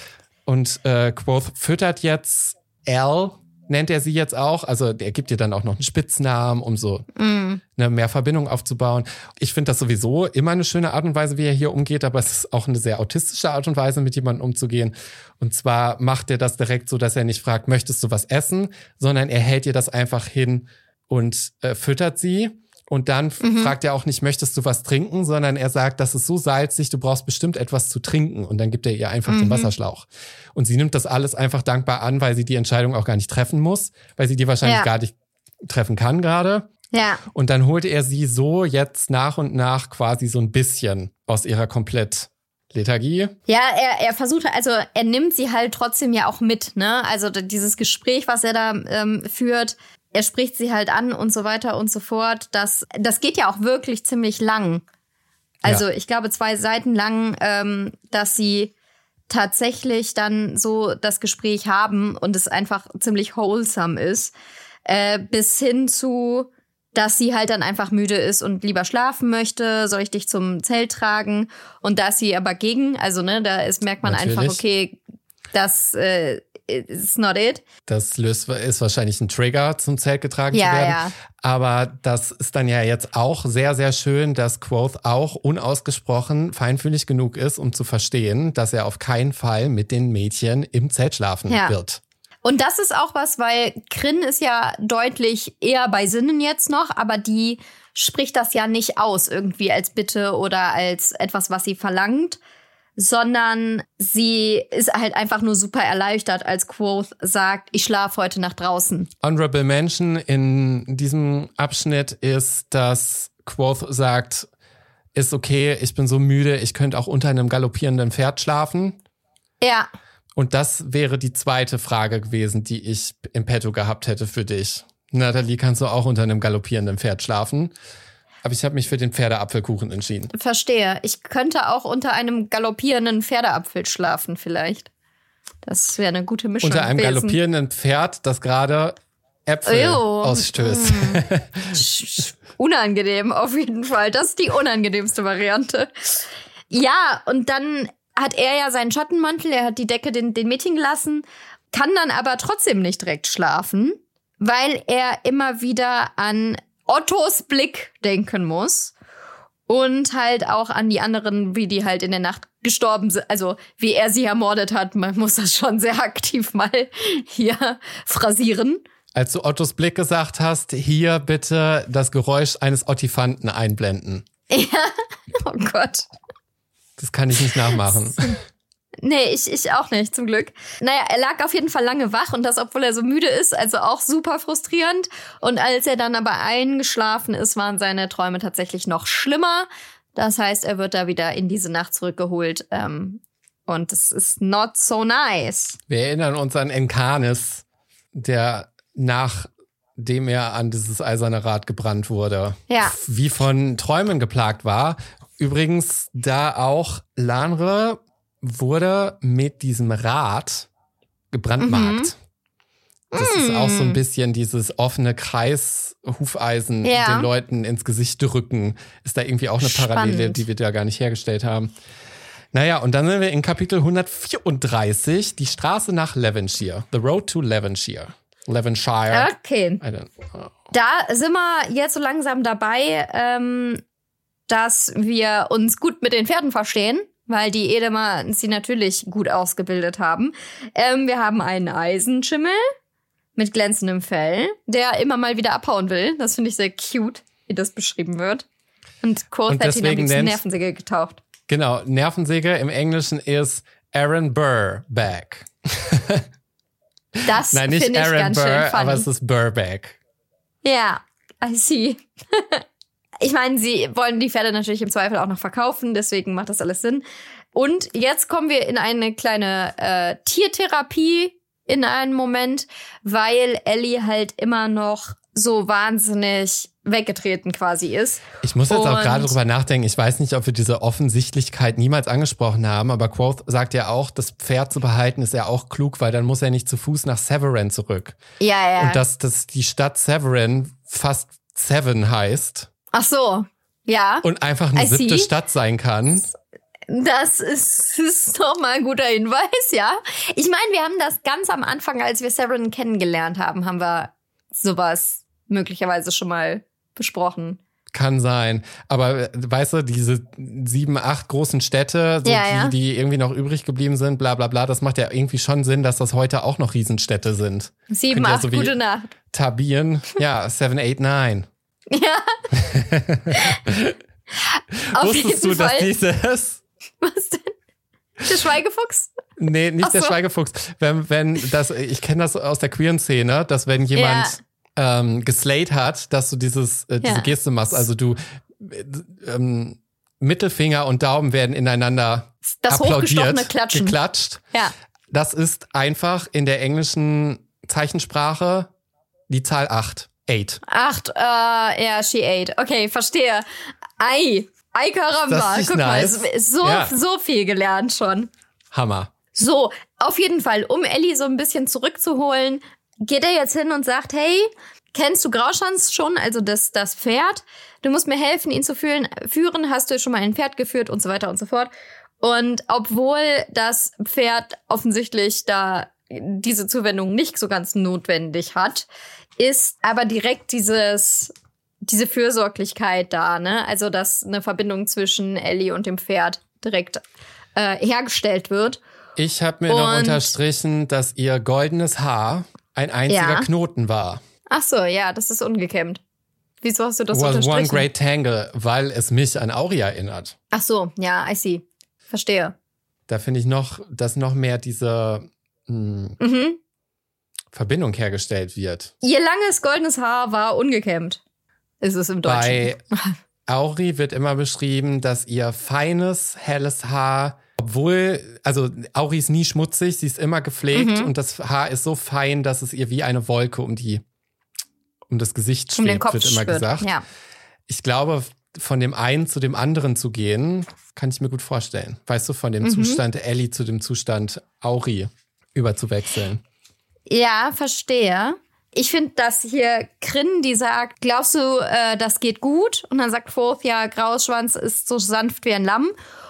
Und äh, Quoth füttert jetzt Elle, nennt er sie jetzt auch. Also er gibt ihr dann auch noch einen Spitznamen, um so mm. eine mehr Verbindung aufzubauen. Ich finde das sowieso immer eine schöne Art und Weise, wie er hier umgeht, aber es ist auch eine sehr autistische Art und Weise, mit jemandem umzugehen. Und zwar macht er das direkt so, dass er nicht fragt, möchtest du was essen, sondern er hält ihr das einfach hin und äh, füttert sie. Und dann mhm. fragt er auch nicht, möchtest du was trinken, sondern er sagt, das ist so salzig, du brauchst bestimmt etwas zu trinken. Und dann gibt er ihr einfach mhm. den Wasserschlauch. Und sie nimmt das alles einfach dankbar an, weil sie die Entscheidung auch gar nicht treffen muss, weil sie die wahrscheinlich ja. gar nicht treffen kann gerade. Ja. Und dann holt er sie so jetzt nach und nach quasi so ein bisschen aus ihrer komplett Lethargie. Ja, er, er versucht, also er nimmt sie halt trotzdem ja auch mit, ne? Also dieses Gespräch, was er da ähm, führt, er spricht sie halt an und so weiter und so fort. Das, das geht ja auch wirklich ziemlich lang. Also ja. ich glaube zwei Seiten lang, ähm, dass sie tatsächlich dann so das Gespräch haben und es einfach ziemlich wholesome ist. Äh, bis hin zu, dass sie halt dann einfach müde ist und lieber schlafen möchte. Soll ich dich zum Zelt tragen? Und da ist sie aber gegen. Also ne, da ist, merkt man Natürlich. einfach, okay, das äh, it's not it. Das löst, ist wahrscheinlich ein Trigger, zum Zelt getragen ja, zu werden. Ja. Aber das ist dann ja jetzt auch sehr, sehr schön, dass Quoth auch unausgesprochen feinfühlig genug ist, um zu verstehen, dass er auf keinen Fall mit den Mädchen im Zelt schlafen ja. wird. Und das ist auch was, weil Kryn ist ja deutlich eher bei Sinnen jetzt noch, aber die spricht das ja nicht aus irgendwie als Bitte oder als etwas, was sie verlangt, sondern sie ist halt einfach nur super erleichtert, als Quoth sagt, ich schlafe heute Nacht draußen. Honorable Mention in diesem Abschnitt ist, dass Quoth sagt, ist okay, ich bin so müde, ich könnte auch unter einem galoppierenden Pferd schlafen. Ja. Und das wäre die zweite Frage gewesen, die ich im Petto gehabt hätte für dich. Nathalie, kannst du auch unter einem galoppierenden Pferd schlafen? Aber ich habe mich für den Pferdeapfelkuchen entschieden. Verstehe. Ich könnte auch unter einem galoppierenden Pferdeapfel schlafen vielleicht. Das wäre eine gute Mischung Unter einem gewesen. Galoppierenden Pferd, das gerade Äpfel Ew. ausstößt. Mm. Unangenehm auf jeden Fall. Das ist die unangenehmste Variante. Ja, und dann hat er ja seinen Schattenmantel, er hat die Decke den, den Mädchen gelassen kann dann aber trotzdem nicht direkt schlafen, weil er immer wieder an Ottos Blick denken muss und halt auch an die anderen, wie die halt in der Nacht gestorben sind, also wie er sie ermordet hat. Man muss das schon sehr aktiv mal hier phrasieren. Als du Ottos Blick gesagt hast, hier bitte das Geräusch eines Ottifanten einblenden. Ja, oh Gott. Das kann ich nicht nachmachen. Nee, ich, ich auch nicht, zum Glück. Naja, er lag auf jeden Fall lange wach und das, obwohl er so müde ist, also auch super frustrierend. Und als er dann aber eingeschlafen ist, waren seine Träume tatsächlich noch schlimmer. Das heißt, er wird da wieder in diese Nacht zurückgeholt. Ähm, und es ist not so nice. Wir erinnern uns an Enkanis, der nachdem er an dieses eiserne Rad gebrannt wurde, ja. wie von Träumen geplagt war. Übrigens, da auch Lanre wurde mit diesem Rad gebrandmarkt. Mhm. Das mm. ist auch so ein bisschen dieses offene Kreishufeisen ja. den Leuten ins Gesicht drücken. Ist da irgendwie auch eine Parallele, Spannend. die wir da gar nicht hergestellt haben. Naja, und dann sind wir in Kapitel hundertvierunddreißig, die Straße nach Levenshire. The Road to Levenshire. Levenshire. Okay. Oh. Da sind wir jetzt so langsam dabei, ähm, dass wir uns gut mit den Pferden verstehen. Weil die Edemer sie natürlich gut ausgebildet haben. Ähm, wir haben einen Eisenschimmel mit glänzendem Fell, der immer mal wieder abhauen will. Das finde ich sehr cute, wie das beschrieben wird. Und Quoth hat ihn am liebsten Nervensäge getaucht. Genau, Nervensäge im Englischen ist Aaron Burrback. Das Nein, nicht finde ich Aaron ganz Burr, schön funny. aber es ist Burrback. Ja, I see. Ich meine, sie wollen die Pferde natürlich im Zweifel auch noch verkaufen, deswegen macht das alles Sinn. Und jetzt kommen wir in eine kleine äh, Tiertherapie in einen Moment, weil Ellie halt immer noch so wahnsinnig weggetreten quasi ist. Ich muss jetzt Und auch gerade drüber nachdenken, ich weiß nicht, ob wir diese Offensichtlichkeit niemals angesprochen haben, aber Quoth sagt ja auch, das Pferd zu behalten ist ja auch klug, weil dann muss er nicht zu Fuß nach Severin zurück. Ja, ja. Und dass, dass die Stadt Severin fast Seven heißt. Ach so, ja. Und einfach eine I siebte see. Stadt sein kann. Das ist, ist doch mal ein guter Hinweis, ja. Ich meine, wir haben das ganz am Anfang, als wir Severin kennengelernt haben, haben wir sowas möglicherweise schon mal besprochen. Kann sein. Aber weißt du, diese sieben, acht großen Städte, so ja, die, ja. die irgendwie noch übrig geblieben sind, bla bla bla, das macht ja irgendwie schon Sinn, dass das heute auch noch Riesenstädte sind. Sieben, Könnte acht, ja so gute Nacht. Tabien, ja, seven, eight, nine. Ja. Wusstest du, dass Fall. dieses... Was denn? Der Schweigefuchs? Nee, nicht Ach der so. Schweigefuchs. Wenn, wenn das, ich kenne das aus der queeren Szene, dass wenn jemand Ja. ähm, geslayed hat, dass du dieses, äh, diese Ja. Geste machst. Also du äh, ähm, Mittelfinger und Daumen werden ineinander Das applaudiert, hochgestochene Klatschen. geklatscht. Ja. Das ist einfach in der englischen Zeichensprache die Zahl acht. Eight. Acht, äh, ja, she ate. Okay, verstehe. Ei. Ei Karamba. Das ist Guck nice. mal, so, Ja. so viel gelernt schon. Hammer. So, auf jeden Fall, um Ellie so ein bisschen zurückzuholen, geht er jetzt hin und sagt, hey, kennst du Grauschanz schon, also das, das Pferd? Du musst mir helfen, ihn zu führen. Führen, hast du schon mal ein Pferd geführt und so weiter und so fort. Und obwohl das Pferd offensichtlich da diese Zuwendung nicht so ganz notwendig hat, ist aber direkt dieses, diese Fürsorglichkeit da, ne? Also, dass eine Verbindung zwischen Ellie und dem Pferd direkt äh, hergestellt wird. Ich habe mir noch Und- unterstrichen, dass ihr goldenes Haar ein einziger Ja. Knoten war. Ach so, ja, das ist ungekämmt. Wieso hast du das Was one unterstrichen? great tangle, weil es mich an Auri erinnert. Ach so, ja, I see. Verstehe. Da finde ich noch, dass noch mehr diese mh, Mhm. Verbindung hergestellt wird. Ihr langes goldenes Haar war ungekämmt. Ist es im Deutschen. Bei Auri wird immer beschrieben, dass ihr feines, helles Haar, obwohl, also Auri ist nie schmutzig, sie ist immer gepflegt Mhm. und das Haar ist so fein, dass es ihr wie eine Wolke um die, um das Gesicht um den schwebt, Kopf wird immer schwirrt. gesagt. Ja. Ich glaube, von dem einen zu dem anderen zu gehen, kann ich mir gut vorstellen. Weißt du, von dem Mhm. Zustand Ellie zu dem Zustand Auri überzuwechseln. Ja, verstehe. Ich finde, dass hier Krinn, die sagt, glaubst du, äh, das geht gut? Und dann sagt Quoth, ja, Grauschwanz ist so sanft wie ein Lamm.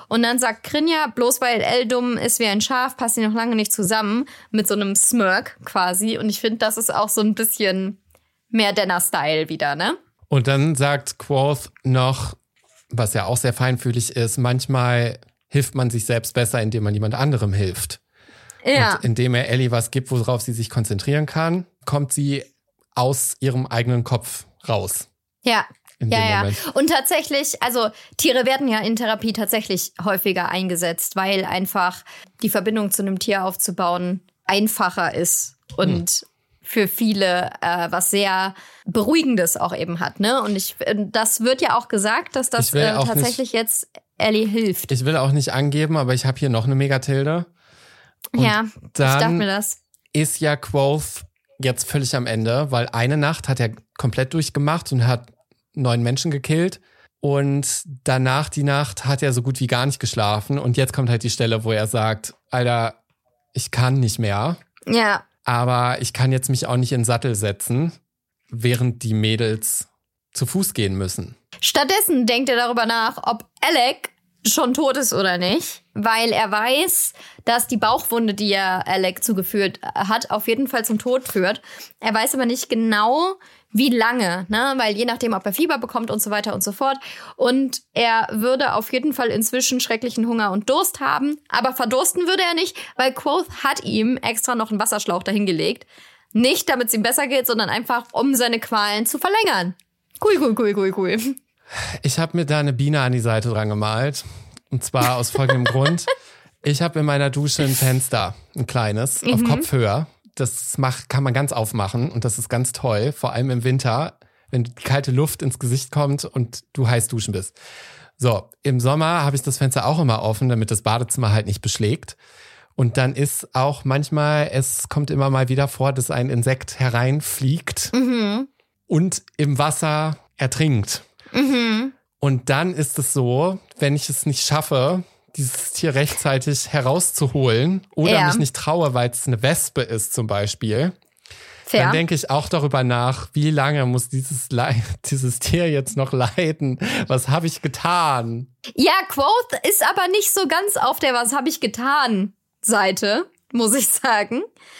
Und dann sagt Kryn ja, bloß weil Elle dumm ist wie ein Schaf, passt sie noch lange nicht zusammen. Mit so einem Smirk quasi. Und ich finde, das ist auch so ein bisschen mehr Denner-Style wieder, ne? Und dann sagt Quoth noch, was ja auch sehr feinfühlig ist, manchmal hilft man sich selbst besser, indem man jemand anderem hilft. Ja. Und indem er Ellie was gibt, worauf sie sich konzentrieren kann, kommt sie aus ihrem eigenen Kopf raus. Ja. In ja, dem ja. Moment. Und tatsächlich, also Tiere werden ja in Therapie tatsächlich häufiger eingesetzt, weil einfach die Verbindung zu einem Tier aufzubauen einfacher ist und hm. für viele äh, was sehr Beruhigendes auch eben hat, ne? Und ich, das wird ja auch gesagt, dass das äh, tatsächlich nicht, jetzt Ellie hilft. Ich will auch nicht angeben, aber ich habe hier noch eine Megatilde. Und ja, ich dachte mir das. Ist ja Quoth jetzt völlig am Ende, weil eine Nacht hat er komplett durchgemacht und hat neun Menschen gekillt. Und danach die Nacht hat er so gut wie gar nicht geschlafen. Und jetzt kommt halt die Stelle, wo er sagt, Alter, ich kann nicht mehr. Ja. Aber ich kann jetzt mich auch nicht in den Sattel setzen, während die Mädels zu Fuß gehen müssen. Stattdessen denkt er darüber nach, ob Alec schon tot ist oder nicht, weil er weiß, dass die Bauchwunde, die er Alec zugeführt hat, auf jeden Fall zum Tod führt. Er weiß aber nicht genau, wie lange, ne? Weil je nachdem, ob er Fieber bekommt und so weiter und so fort. Und er würde auf jeden Fall inzwischen schrecklichen Hunger und Durst haben, aber verdursten würde er nicht, weil Quoth hat ihm extra noch einen Wasserschlauch dahingelegt. Nicht, damit es ihm besser geht, sondern einfach, um seine Qualen zu verlängern. Cool, cool, cool, cool, cool. Ich habe mir da eine Biene an die Seite dran gemalt. Und zwar aus folgendem Grund. Ich habe in meiner Dusche ein Fenster, ein kleines, mhm. auf Kopfhöhe. Das macht, kann man ganz aufmachen und das ist ganz toll. Vor allem im Winter, wenn die kalte Luft ins Gesicht kommt und du heiß duschen bist. So, im Sommer habe ich das Fenster auch immer offen, damit das Badezimmer halt nicht beschlägt. Und dann ist auch manchmal, es kommt immer mal wieder vor, dass ein Insekt hereinfliegt mhm. und im Wasser ertrinkt. Mhm. Und dann ist es so, wenn ich es nicht schaffe, dieses Tier rechtzeitig herauszuholen oder ja. mich nicht traue, weil es eine Wespe ist zum Beispiel, Fair. Dann denke ich auch darüber nach, wie lange muss dieses, Le- dieses Tier jetzt noch leiden? Was habe ich getan? Ja, Quoth ist aber nicht so ganz auf der Was habe ich getan Seite, muss ich sagen.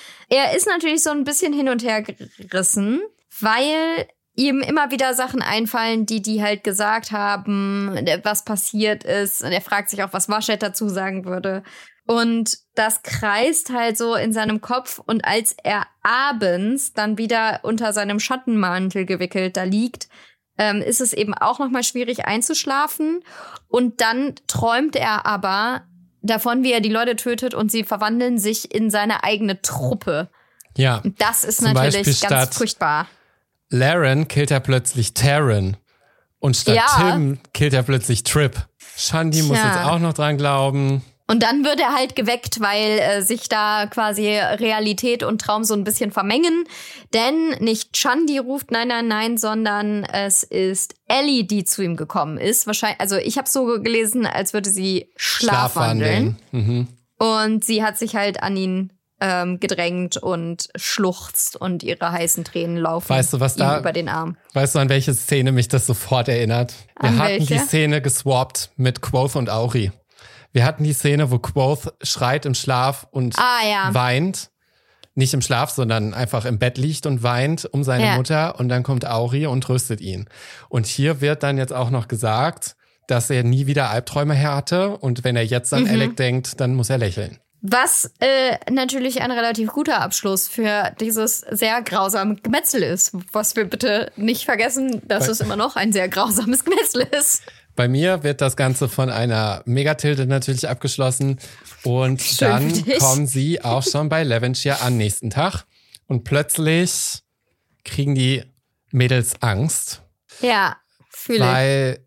Er ist natürlich so ein bisschen hin und her gerissen, weil ihm immer wieder Sachen einfallen, die die halt gesagt haben, was passiert ist. Und er fragt sich auch, was Varsheth dazu sagen würde. Und das kreist halt so in seinem Kopf. Und als er abends dann wieder unter seinem Schattenmantel gewickelt da liegt, ähm, ist es eben auch nochmal schwierig einzuschlafen. Und dann träumt er aber davon, wie er die Leute tötet und sie verwandeln sich in seine eigene Truppe. Ja. Und das ist Zum natürlich Beispiel ganz statt furchtbar. Laren killt er plötzlich Taryn. Und statt Ja. Tim killt er plötzlich Trip. Shandy muss Tja. jetzt auch noch dran glauben. Und dann wird er halt geweckt, weil äh, sich da quasi Realität und Traum so ein bisschen vermengen. Denn nicht Shandy ruft nein, nein, nein, sondern es ist Ellie, die zu ihm gekommen ist. Wahrscheinlich, also ich habe so gelesen, als würde sie schlafwandeln. Mhm. Und sie hat sich halt an ihn ähm, gedrängt und schluchzt und ihre heißen Tränen laufen Weißt du, was ihm da, über den Arm. Weißt du, an welche Szene mich das sofort erinnert? Wir An hatten welche? die Szene geswappt mit Quoth und Auri. Wir hatten die Szene, wo Quoth schreit im Schlaf und Ah, ja. weint. Nicht im Schlaf, sondern einfach im Bett liegt und weint um seine Ja. Mutter. Und dann kommt Auri und tröstet ihn. Und hier wird dann jetzt auch noch gesagt, dass er nie wieder Albträume hatte. Und wenn er jetzt an Mhm. Alec denkt, dann muss er lächeln. Was äh, natürlich ein relativ guter Abschluss für dieses sehr grausame Gemetzel ist. Was wir bitte nicht vergessen, dass Bei- es immer noch ein sehr grausames Gemetzel ist. Bei mir wird das Ganze von einer Megatilde natürlich abgeschlossen. Und Schön dann für dich. kommen sie auch schon bei Levenshire am nächsten Tag. Und plötzlich kriegen die Mädels Angst, Ja, fühle ich. weil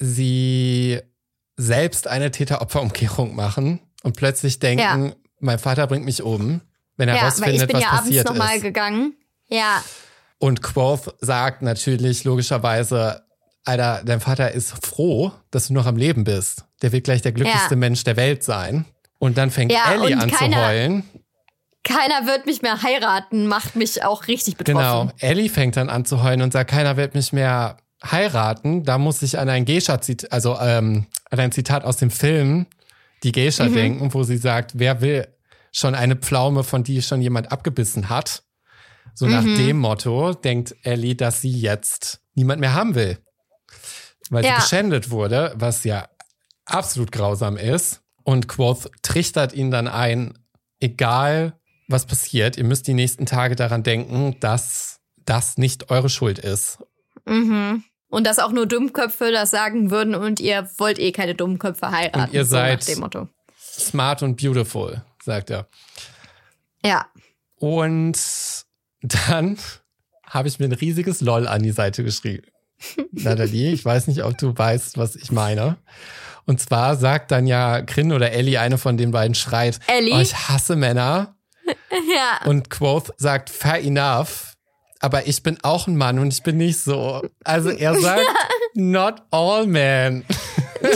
sie selbst eine Täter-Opfer-Umkehrung machen und plötzlich denken, Ja. mein Vater bringt mich um, wenn er Ja, weil rausfindet, ich bin was ja abends passiert nochmal ist. gegangen. Ja, Und Quoth sagt natürlich logischerweise, Alter, dein Vater ist froh, dass du noch am Leben bist. Der wird gleich der glücklichste Ja. Mensch der Welt sein. Und dann fängt Ja, Ellie und an keiner- zu heulen. keiner wird mich mehr heiraten, macht mich auch richtig betroffen. Genau, Ellie fängt dann an zu heulen und sagt, keiner wird mich mehr heiraten. Da muss ich an ein Geisha, zit- also ähm, an ein Zitat aus dem Film Die Geisha mhm. denken, wo sie sagt, wer will schon eine Pflaume, von die schon jemand abgebissen hat? So mhm. nach dem Motto denkt Ellie, dass sie jetzt niemand mehr haben will. Weil ja. sie geschändet wurde, was ja absolut grausam ist. Und Quoth trichtert ihn dann ein, egal was passiert, ihr müsst die nächsten Tage daran denken, dass das nicht eure Schuld ist. Mhm. Und dass auch nur Dummköpfe das sagen würden und ihr wollt eh keine Dummköpfe heiraten. Und ihr so seid nach dem Motto. Smart und beautiful, sagt er. Ja. Und dann habe ich mir ein riesiges LOL an die Seite geschrieben. Nathalie, ich weiß nicht, ob du weißt, was ich meine. Und zwar sagt dann ja Crin oder Ellie, eine von den beiden, schreit, Ellie? Oh, ich hasse Männer. Ja. Und Quoth sagt, fair enough, aber ich bin auch ein Mann und ich bin nicht so. Also er sagt, ja. not all men. Ja.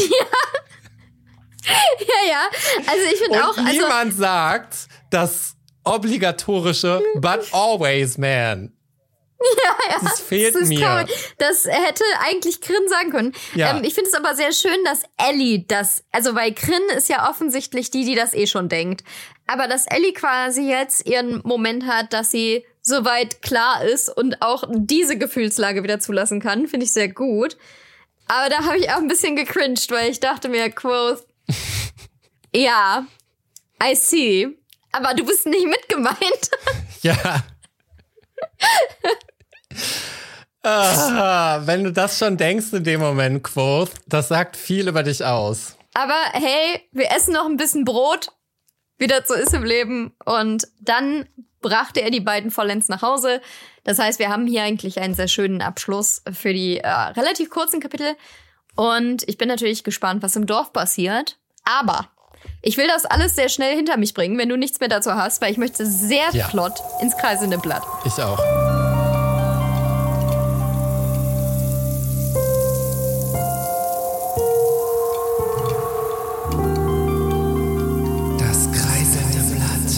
Ja, ja. Also ich finde auch... Und niemand also sagt das obligatorische but always man. Ja, ja. Das fehlt das mir. Traurig. Das hätte eigentlich Crin sagen können. Ja. Ähm, ich finde es aber sehr schön, dass Ellie das, also weil Crin ist ja offensichtlich die, die das eh schon denkt. Aber dass Ellie quasi jetzt ihren Moment hat, dass sie soweit klar ist und auch diese Gefühlslage wieder zulassen kann, finde ich sehr gut. Aber da habe ich auch ein bisschen gecringed, weil ich dachte mir, Quoth, ja, I see, aber du bist nicht mitgemeint. Ja. Ah, wenn du das schon denkst in dem Moment, Quoth, das sagt viel über dich aus. Aber hey, wir essen noch ein bisschen Brot, wie das so ist im Leben. Und dann brachte er die beiden vollends nach Hause. Das heißt, wir haben hier eigentlich einen sehr schönen Abschluss für die äh, relativ kurzen Kapitel. Und ich bin natürlich gespannt, was im Dorf passiert. Aber ich will das alles sehr schnell hinter mich bringen, wenn du nichts mehr dazu hast, weil ich möchte sehr ja. flott ins kreisende Blatt. Ich auch. Das kreisende Blatt.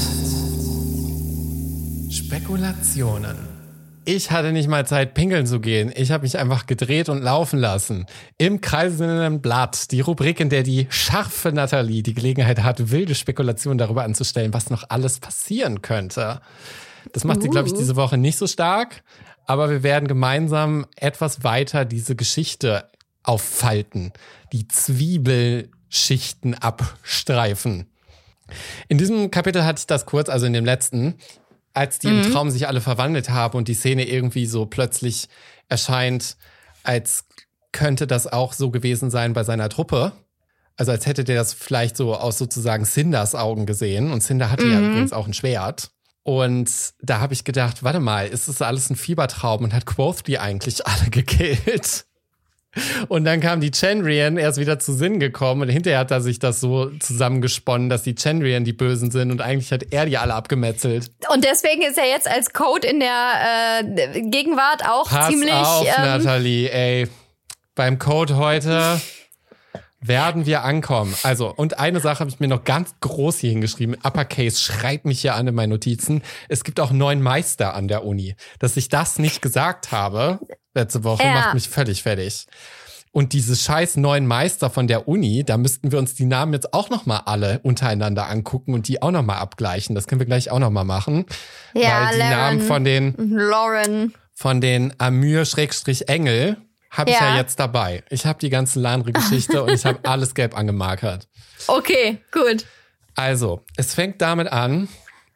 Spekulationen. Ich hatte nicht mal Zeit, pinkeln zu gehen. Ich habe mich einfach gedreht und laufen lassen. Im kreisenden Blatt, die Rubrik, in der die scharfe Nathalie die Gelegenheit hat, wilde Spekulationen darüber anzustellen, was noch alles passieren könnte. Das macht sie, glaube ich, diese Woche nicht so stark. Aber wir werden gemeinsam etwas weiter diese Geschichte auffalten. Die Zwiebelschichten abstreifen. In diesem Kapitel hatte ich das kurz, also in dem letzten, als die mhm. im Traum sich alle verwandelt haben und die Szene irgendwie so plötzlich erscheint, als könnte das auch so gewesen sein bei seiner Truppe. Also als hätte der das vielleicht so aus sozusagen Cinders Augen gesehen. Und Cinder hatte mhm. ja übrigens auch ein Schwert. Und da habe ich gedacht, warte mal, ist das alles ein Fiebertraum und hat Quoth die eigentlich alle gekillt? Und dann kam die Chandrian erst wieder zu Sinn gekommen und hinterher hat er sich das so zusammengesponnen, dass die Chandrian die Bösen sind und eigentlich hat er die alle abgemetzelt. Und deswegen ist er jetzt als Code in der äh, Gegenwart auch Pass ziemlich... auf, ähm, Nathalie, ey. Beim Code heute werden wir ankommen. Also, und eine Sache habe ich mir noch ganz groß hier hingeschrieben. Uppercase schreit mich hier an in meinen Notizen. Es gibt auch neun Meister an der Uni. Dass ich das nicht gesagt habe letzte Woche, ja. macht mich völlig fertig. Und diese scheiß neuen Meister von der Uni, da müssten wir uns die Namen jetzt auch noch mal alle untereinander angucken und die auch noch mal abgleichen. Das können wir gleich auch noch mal machen. Ja, weil die Lauren, Namen von den Lauren. von den Amür-Engel habe ich ja. ja jetzt dabei. Ich habe die ganze Landry-Geschichte und ich habe alles gelb angemarkert. Okay, gut. Also, es fängt damit an.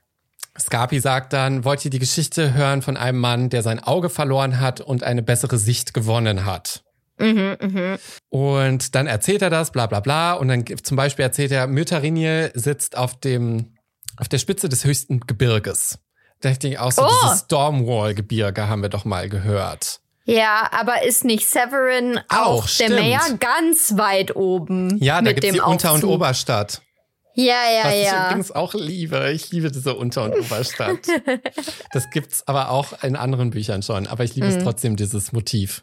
Scarpi sagt dann, wollt ihr die Geschichte hören von einem Mann, der sein Auge verloren hat und eine bessere Sicht gewonnen hat? Mhm, mhm. Und dann erzählt er das, bla bla bla. Und dann zum Beispiel erzählt er, Mytarinje sitzt auf dem auf der Spitze des höchsten Gebirges. Da dachte ich auch so, oh. dieses Stormwall-Gebirge haben wir doch mal gehört. Ja, aber ist nicht Severin auch, auch der Meer ganz weit oben? Ja, da mit gibt's dem die Unter- und Aufzug. Oberstadt. Ja, ja, Was ja. ich übrigens auch liebe. Ich liebe diese Unter- und Oberstadt. Das gibt's aber auch in anderen Büchern schon. Aber ich liebe mhm. es trotzdem, dieses Motiv.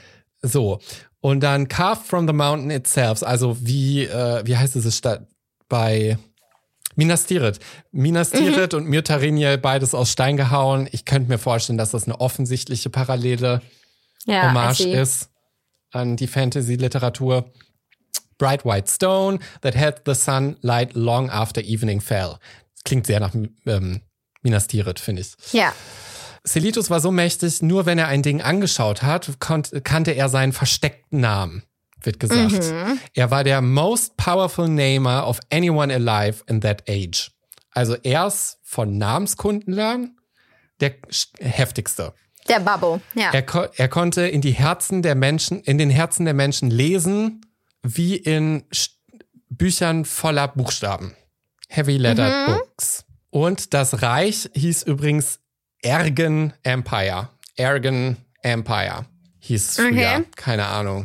So. Und dann Carved from the Mountain itself. Also wie, äh, wie heißt diese Stadt? Bei Minas Tirith. Minas Tirith mhm. und Mytarinje, beides aus Stein gehauen. Ich könnte mir vorstellen, dass das eine offensichtliche parallele ja, Hommage ist an die Fantasy-Literatur. bright white stone that had the sunlight long after evening fell. Klingt sehr nach ähm, Minas Tirith, finde ich. Ja. Selitus war so mächtig, nur wenn er ein Ding angeschaut hat, konnt, kannte er seinen versteckten Namen, wird gesagt. Mhm. Er war der most powerful namer of anyone alive in that age. Also er ist von Namenskundlern der heftigste. Der Babbo, ja. Er, ko- er konnte in die Herzen der Menschen, in den Herzen der Menschen lesen, wie in St- Büchern voller Buchstaben. Heavy-lettered mhm. books. Und das Reich hieß übrigens Ergen Empire. Ergen Empire hieß es früher. Okay. Keine Ahnung.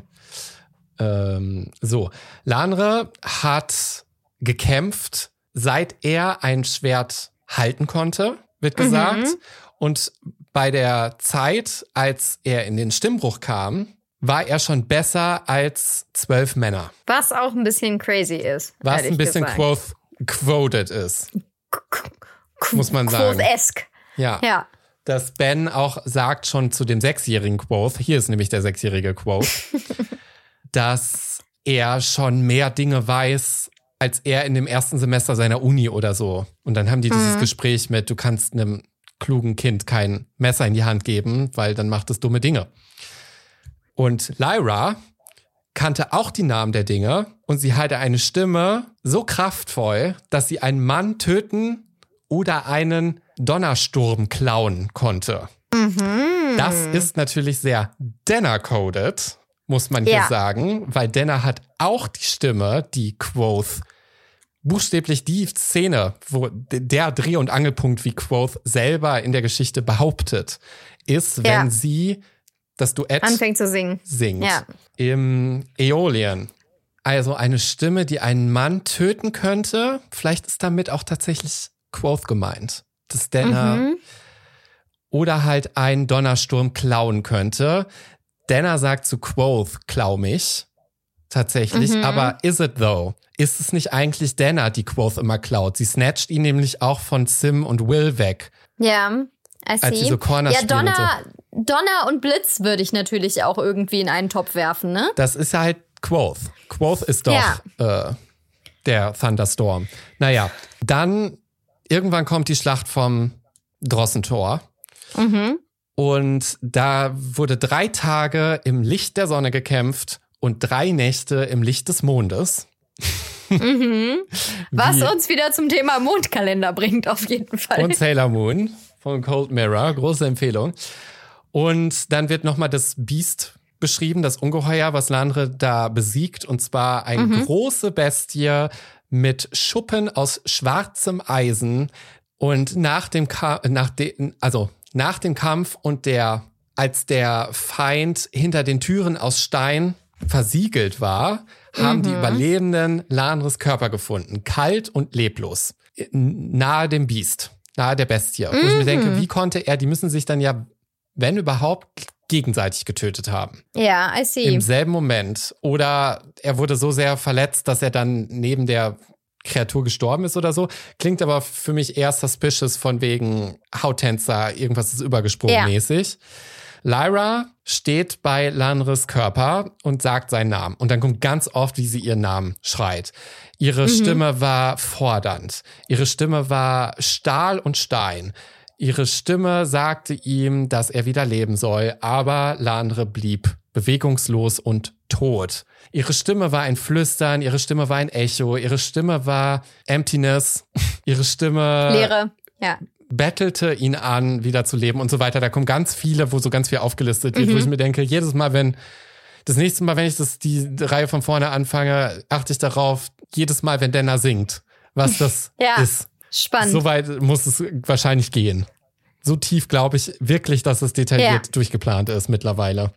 Ähm, so. Lanre hat gekämpft, seit er ein Schwert halten konnte, wird gesagt. Mhm. Und bei der Zeit, als er in den Stimmbruch kam, war er schon besser als zwölf Männer. Was auch ein bisschen crazy ist. Was ein bisschen quoth, quoted ist. Muss man sagen. Quoth-esque. Ja. ja. Dass Ben auch sagt schon zu dem sechsjährigen Quoth, hier ist nämlich der sechsjährige Quoth, dass er schon mehr Dinge weiß, als er in dem ersten Semester seiner Uni oder so. Und dann haben die dieses mhm. Gespräch mit, du kannst einem klugen Kind kein Messer in die Hand geben, weil dann macht es dumme Dinge. Und Lyra kannte auch die Namen der Dinge und sie hatte eine Stimme so kraftvoll, dass sie einen Mann töten oder einen Donnersturm klauen konnte. Mhm. Das ist natürlich sehr Denner-coded, muss man hier ja. sagen, weil Denner hat auch die Stimme, die Quoth, buchstäblich die Szene, wo der Dreh- und Angelpunkt, wie Quoth selber in der Geschichte behauptet, ist, wenn ja. sie das Duett anfängt zu singen. Singt. Ja. Im Aeolian. Also eine Stimme, die einen Mann töten könnte. Vielleicht ist damit auch tatsächlich Quoth gemeint. Das Denner. Mhm. Oder halt einen Donnersturm klauen könnte. Denner sagt zu Quoth, klau mich. Tatsächlich. Mhm. Aber is it though? Ist es nicht eigentlich Denner, die Quoth immer klaut? Sie snatcht ihn nämlich auch von Sim und Will weg. Ja, I see. Als sie so Corners ja, Donner, und so. Donner und Blitz würde ich natürlich auch irgendwie in einen Topf werfen, ne? Das ist ja halt Quoth. Quoth ist doch ja. äh, der Thunderstorm. Naja, dann irgendwann kommt die Schlacht vom Drossentor. Mhm. Und da wurde drei Tage im Licht der Sonne gekämpft und drei Nächte im Licht des Mondes. Mhm. Was Wie, uns wieder zum Thema Mondkalender bringt, auf jeden Fall. Und Sailor Moon von Cold Mirror, große Empfehlung. Und dann wird nochmal das Biest beschrieben, das Ungeheuer, was Lanre da besiegt. Und zwar eine mhm. große Bestie mit Schuppen aus schwarzem Eisen. Und nach dem, Ka- nach de- also nach dem Kampf und der, als der Feind hinter den Türen aus Stein versiegelt war, haben mhm. die Überlebenden Lanres Körper gefunden. Kalt und leblos. Nahe dem Biest. Nahe der Bestie. Mhm. Wo ich mir denke, wie konnte er, die müssen sich dann ja, wenn überhaupt, gegenseitig getötet haben. Ja, I see. Im selben Moment. Oder er wurde so sehr verletzt, dass er dann neben der Kreatur gestorben ist oder so. Klingt aber für mich eher suspicious von wegen Hauttänzer, irgendwas ist übergesprungen ja. mäßig. Lyra steht bei Lanres Körper und sagt seinen Namen. Und dann kommt ganz oft, wie sie ihren Namen schreit. Ihre mhm. Stimme war fordernd. Ihre Stimme war Stahl und Stein. Ihre Stimme sagte ihm, dass er wieder leben soll. Aber Lanre blieb bewegungslos und tot. Ihre Stimme war ein Flüstern. Ihre Stimme war ein Echo. Ihre Stimme war Emptiness. Ihre Stimme... Leere, ja. bettelte ihn an, wieder zu leben und so weiter. Da kommen ganz viele, wo so ganz viel aufgelistet wird, mhm. wo ich mir denke, jedes Mal, wenn, das nächste Mal, wenn ich das, die Reihe von vorne anfange, achte ich darauf, jedes Mal, wenn Denner singt, was das ja, ist. Spannend. So weit muss es wahrscheinlich gehen. So tief glaube ich wirklich, dass es detailliert ja. durchgeplant ist mittlerweile.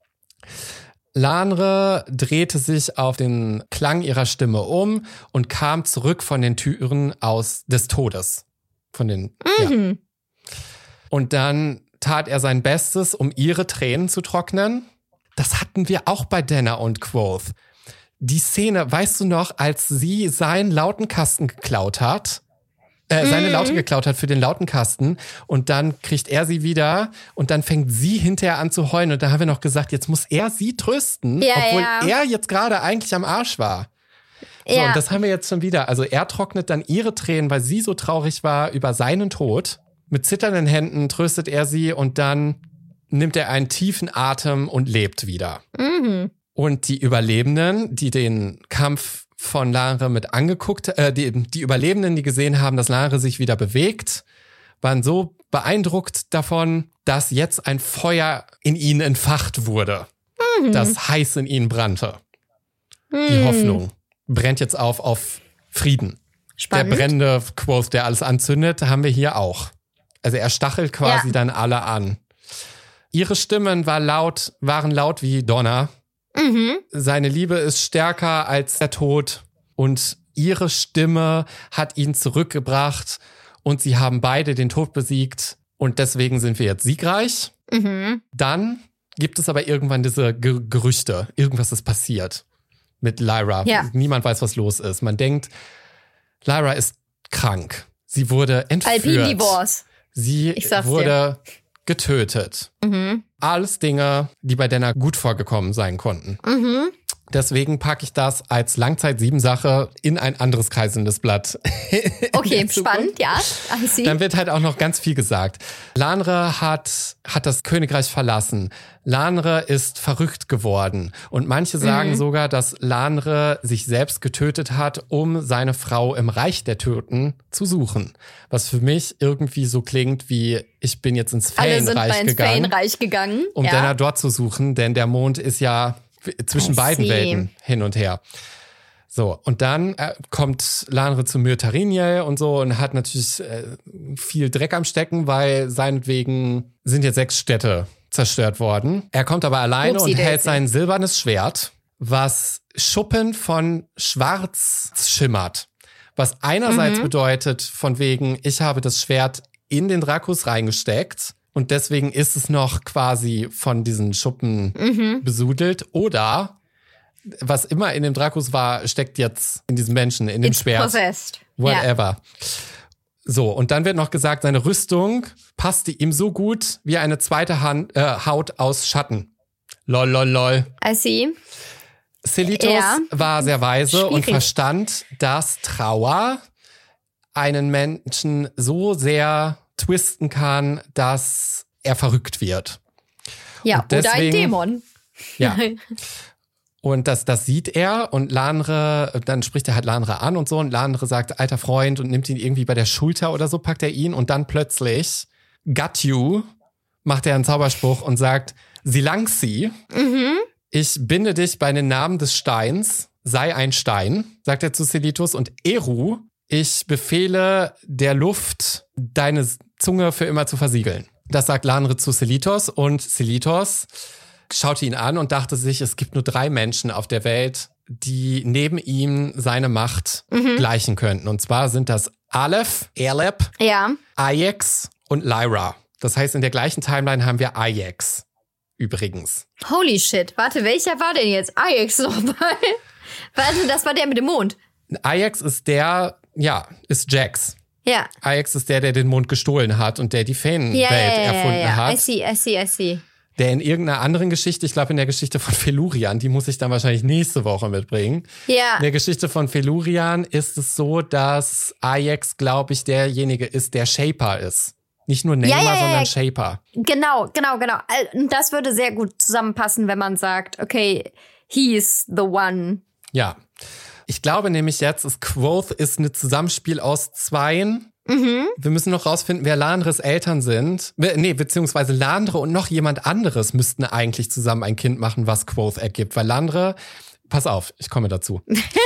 Lanre drehte sich auf den Klang ihrer Stimme um und kam zurück von den Türen aus des Todes. Von den, mhm. ja. Und dann tat er sein Bestes, um ihre Tränen zu trocknen. Das hatten wir auch bei Denner und Quoth. Die Szene, weißt du noch, als sie seinen Lautenkasten geklaut hat? äh, seine Laute geklaut hat für den Lautenkasten. Und dann kriegt er sie wieder und dann fängt sie hinterher an zu heulen. Und da haben wir noch gesagt, jetzt muss er sie trösten, ja, obwohl ja. er jetzt gerade eigentlich am Arsch war. So, ja. und das haben wir jetzt schon wieder. Also er trocknet dann ihre Tränen, weil sie so traurig war über seinen Tod. Mit zitternden Händen tröstet er sie und dann nimmt er einen tiefen Atem und lebt wieder. Mhm. Und die Überlebenden, die den Kampf von Lanre mit angeguckt, äh, die, die Überlebenden, die gesehen haben, dass Lanre sich wieder bewegt, waren so beeindruckt davon, dass jetzt ein Feuer in ihnen entfacht wurde, Mhm. das heiß in ihnen brannte. Mhm. Die Hoffnung brennt jetzt auf auf Frieden. Spannend. Der brennende Quoth, der alles anzündet, haben wir hier auch. Also er stachelt quasi Ja. dann alle an. Ihre Stimmen war laut, waren laut wie Donner. Mhm. Seine Liebe ist stärker als der Tod und ihre Stimme hat ihn zurückgebracht und sie haben beide den Tod besiegt und deswegen sind wir jetzt siegreich. Mhm. Dann gibt es aber irgendwann diese Ge- Gerüchte. Irgendwas ist passiert mit Lyra. Ja. Niemand weiß, was los ist. Man denkt, Lyra ist krank. Sie wurde entführt. Alpine Divorce. Sie Ich sag's wurde getötet. Mhm. Alles Dinge, die bei Dana gut vorgekommen sein konnten. Mhm. Deswegen packe ich das als Langzeit-Sieben-Sache in ein anderes kreisendes Blatt. Okay, spannend, ja. I see. Dann wird halt auch noch ganz viel gesagt. Lanre hat, hat das Königreich verlassen. Lanre ist verrückt geworden. Und manche sagen Mhm. sogar, dass Lanre sich selbst getötet hat, um seine Frau im Reich der Toten zu suchen. Was für mich irgendwie so klingt wie, ich bin jetzt ins Alle sind Feenreich mal ins gegangen, Feenreich gegangen. um ja. Dana dort zu suchen, denn der Mond ist ja zwischen I beiden see. Welten hin und her. So, und dann äh, kommt Lanre zu Myrtariniel und so und hat natürlich äh, viel Dreck am Stecken, weil seinetwegen sind jetzt sechs Städte zerstört worden. Er kommt aber alleine Upsi und hält daisy. sein silbernes Schwert, was Schuppen von Schwarz schimmert. Was einerseits Mhm. bedeutet, von wegen, ich habe das Schwert in den Drakus reingesteckt und deswegen ist es noch quasi von diesen Schuppen Mhm. besudelt. Oder was immer in dem Drakus war, steckt jetzt in diesem Menschen, in dem It's Schwert. possessed. Ja. Whatever. So, und dann wird noch gesagt, seine Rüstung passte ihm so gut wie eine zweite Hand, äh, Haut aus Schatten. Lol, lol, lol. I see. Selitos Ja. war sehr weise und Schwierig. verstand, dass Trauer einen Menschen so sehr twisten kann, dass er verrückt wird. Ja, Und oder ein deswegen- Dämon. Ja. Und das, das sieht er und Lanre, dann spricht er halt Lanre an und so und Lanre sagt, alter Freund und nimmt ihn irgendwie bei der Schulter oder so, packt er ihn und dann plötzlich, got you, macht er einen Zauberspruch und sagt, Silangsi, Mhm. ich binde dich bei den Namen des Steins, sei ein Stein, sagt er zu Selitos und Eru, ich befehle der Luft, deine Zunge für immer zu versiegeln. Das sagt Lanre zu Selitos und Selitos schaute ihn an und dachte sich, es gibt nur drei Menschen auf der Welt, die neben ihm seine Macht Mhm. gleichen könnten. Und zwar sind das Aleph, Alep, Ja. Ajax und Lyra. Das heißt, in der gleichen Timeline haben wir Ajax. Übrigens. Holy shit. Warte, welcher war denn jetzt? Ajax nochmal. Warte, das war der mit dem Mond. Ajax ist der, ja, ist Jax. Ja. Ajax ist der, der den Mond gestohlen hat und der die Feenwelt Ja, ja, ja, ja, erfunden ja. hat. I see, I see, I see. Der in irgendeiner anderen Geschichte, ich glaube in der Geschichte von Felurian, die muss ich dann wahrscheinlich nächste Woche mitbringen. Ja. In der Geschichte von Felurian ist es so, dass Ajax, glaube ich, derjenige ist, der Shaper ist. Nicht nur Namer, Ja, ja, ja, sondern ja. Shaper. Genau, genau, genau. Al- Und das würde sehr gut zusammenpassen, wenn man sagt, okay, he's the one. Ja. Ich glaube nämlich jetzt, es Quoth ist ein Zusammenspiel aus zweien. Mhm. Wir müssen noch rausfinden, wer Landres Eltern sind. Be- Nee, beziehungsweise Landre und noch jemand anderes müssten eigentlich zusammen ein Kind machen, was Quoth ergibt. Weil Landre, pass auf, ich komme dazu.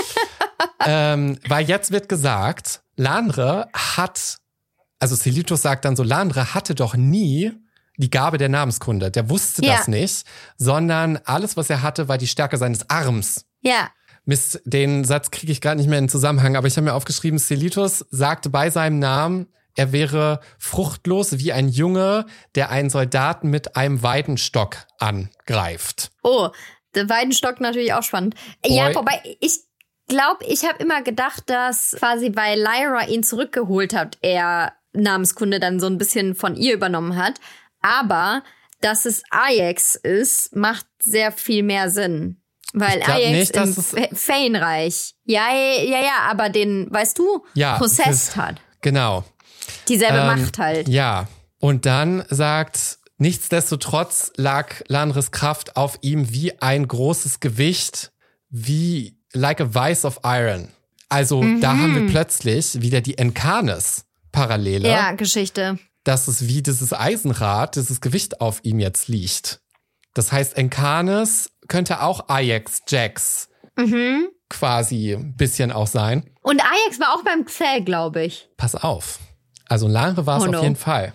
ähm, weil jetzt wird gesagt, Landre hat, also Selitos sagt dann so, Landre hatte doch nie die Gabe der Namenskunde. Der wusste Ja. das nicht, sondern alles, was er hatte, war die Stärke seines Arms. Ja. Mist, den Satz kriege ich gerade nicht mehr in Zusammenhang, aber ich habe mir aufgeschrieben, Selitos sagte bei seinem Namen, er wäre fruchtlos wie ein Junge, der einen Soldaten mit einem Weidenstock angreift. Oh, der Weidenstock natürlich auch spannend. Ja, Boy. wobei ich, glaube, ich habe immer gedacht, dass quasi, weil Lyra ihn zurückgeholt hat, er Namenskunde dann so ein bisschen von ihr übernommen hat. Aber dass es Ajax ist, macht sehr viel mehr Sinn. Weil Ajax im Feenreich, ja, ja, ja, aber den, weißt du, ja, possessed hat. Genau. Dieselbe ähm, Macht halt. Ja, und dann sagt, nichtsdestotrotz lag Lanres Kraft auf ihm wie ein großes Gewicht, wie like a vise of iron. Also mhm. da haben wir plötzlich wieder die Encarnes-Parallele. Ja, Geschichte. Dass es wie dieses Eisenrad, dieses Gewicht auf ihm jetzt liegt. Das heißt, Encarnes könnte auch Ajax Jax mhm. quasi ein bisschen auch sein. Und Ajax war auch beim Xel, glaube ich. Pass auf. Also Lanre war es oh no. auf jeden Fall.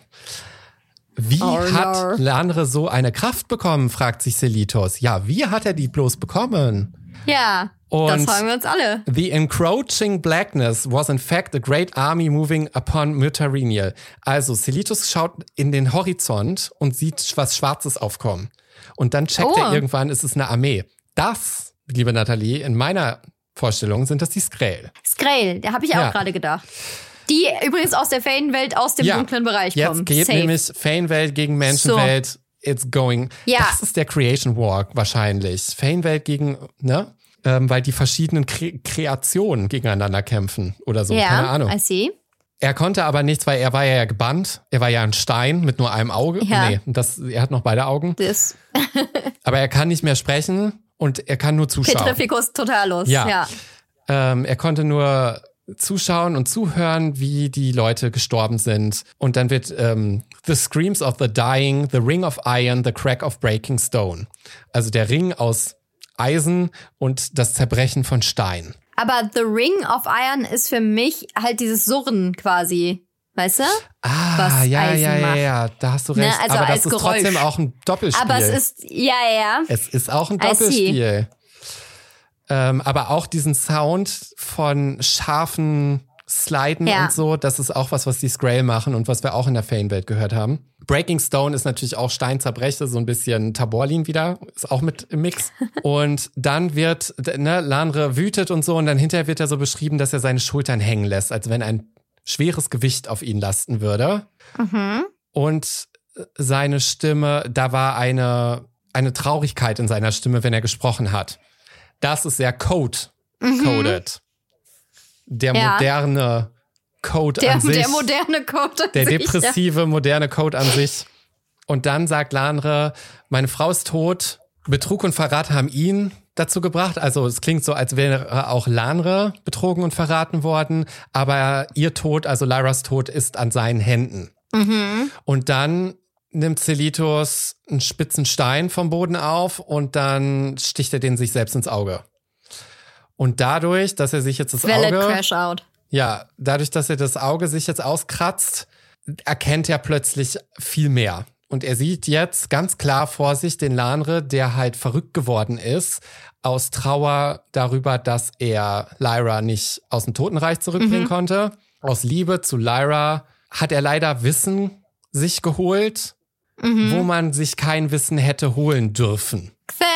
Wie oh hat no. Lanre so eine Kraft bekommen, fragt sich Selitos. Ja, wie hat er die bloß bekommen? Ja, und das fragen wir uns alle. The encroaching blackness was in fact a great army moving upon Mythariniel. Also Selitos schaut in den Horizont und sieht was Schwarzes aufkommen. Und dann checkt oh. er irgendwann, es ist eine Armee. Das, liebe Nathalie, in meiner Vorstellung sind das die Skrael. Skrael, da habe ich ja. auch gerade gedacht. Die übrigens aus der Feenwelt, aus dem ja. dunklen Bereich Jetzt kommen. Jetzt geht Safe. nämlich Feenwelt gegen Menschenwelt. So. It's going. Ja. Das ist der Creation War wahrscheinlich. Feenwelt gegen, ne? Ähm, weil die verschiedenen Kre- Kreationen gegeneinander kämpfen oder so. Ja, keine Ahnung. I see. Er konnte aber nichts, weil er war ja gebannt. Er war ja ein Stein mit nur einem Auge. Ja. Nee, das, er hat noch beide Augen. Das. Aber er kann nicht mehr sprechen und er kann nur zuschauen. Petrificus totalus. Ja. ja. Ähm, er konnte nur zuschauen und zuhören, wie die Leute gestorben sind. Und dann wird ähm, The Screams of the Dying, The Ring of Iron, The Crack of Breaking Stone. Also der Ring aus Eisen und das Zerbrechen von Stein. Aber The Ring of Iron ist für mich halt dieses Surren quasi, weißt du? Ah, was ja, Eisen ja, ja, macht. ja, da hast du recht. Ne, also aber als das ist Geräusch. trotzdem auch ein Doppelspiel. Aber es ist, ja, ja. Es ist auch ein Doppelspiel. Ähm, aber auch diesen Sound von scharfen Sliden ja. und so, das ist auch was, was die Skrael machen und was wir auch in der Feenwelt gehört haben. Breaking Stone ist natürlich auch Steinzerbreche, so ein bisschen Taborlin wieder, ist auch mit im Mix. Und dann wird, ne, Lanre wütet und so und dann hinterher wird er so beschrieben, dass er seine Schultern hängen lässt, als wenn ein schweres Gewicht auf ihn lasten würde. Mhm. Und seine Stimme, da war eine, eine Traurigkeit in seiner Stimme, wenn er gesprochen hat. Das ist sehr code-coded. Mhm. Der ja. moderne Code der, an sich. Der moderne Code an Der sich, depressive, ja. moderne Code an sich. Und dann sagt Lanre, meine Frau ist tot. Betrug und Verrat haben ihn dazu gebracht. Also es klingt so, als wäre auch Lanre betrogen und verraten worden. Aber ihr Tod, also Lyras Tod, ist an seinen Händen. Mhm. Und dann nimmt Selitos einen spitzen Stein vom Boden auf und dann sticht er den sich selbst ins Auge. Und dadurch, dass er sich jetzt das Valid Auge... Crash out. Ja, dadurch, dass er das Auge sich jetzt auskratzt, erkennt er plötzlich viel mehr. Und er sieht jetzt ganz klar vor sich den Lanre, der halt verrückt geworden ist, aus Trauer darüber, dass er Lyra nicht aus dem Totenreich zurückbringen mhm. konnte. Aus Liebe zu Lyra hat er leider Wissen sich geholt, mhm. wo man sich kein Wissen hätte holen dürfen. Xä,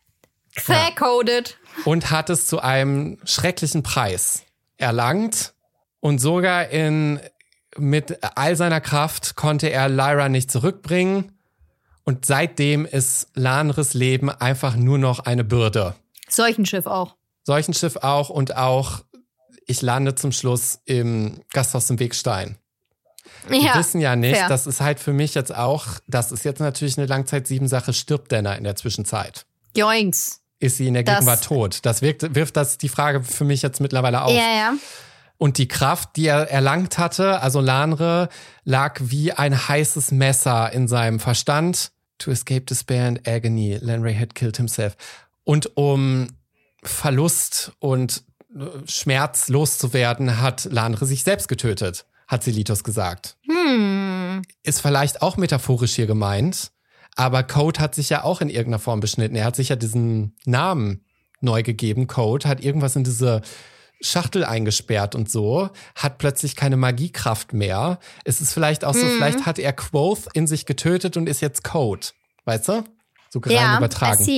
Xä-coded. Ja. Und hat es zu einem schrecklichen Preis erlangt. Und sogar in mit all seiner Kraft konnte er Lyra nicht zurückbringen. Und seitdem ist Lanres Leben einfach nur noch eine Bürde. Seuchenschiff auch. Seuchenschiff auch und auch, ich lande zum Schluss im Gasthaus im Wegstein. Wir ja, wissen ja nicht, fair. Das ist halt für mich jetzt auch, das ist jetzt natürlich eine Langzeit-Sieben-Sache, stirbt Denner in der Zwischenzeit. Joinks. Ist sie in der das Gegenwart tot? Das wirkt, wirft das die Frage für mich jetzt mittlerweile auf. Ja, ja. Und die Kraft, die er erlangt hatte, also Lanre, lag wie ein heißes Messer in seinem Verstand. To escape despair and agony, Lanre had killed himself. Und um Verlust und Schmerz loszuwerden, hat Lanre sich selbst getötet, hat Selitos gesagt. Hm. Ist vielleicht auch metaphorisch hier gemeint, aber Code hat sich ja auch in irgendeiner Form beschnitten. Er hat sich ja diesen Namen neu gegeben, Code, hat irgendwas in diese Schachtel eingesperrt und so, hat plötzlich keine Magiekraft mehr. Es ist vielleicht auch so, mhm. vielleicht hat er Quoth in sich getötet und ist jetzt Code. Weißt du? So rein ja, übertragen. I see.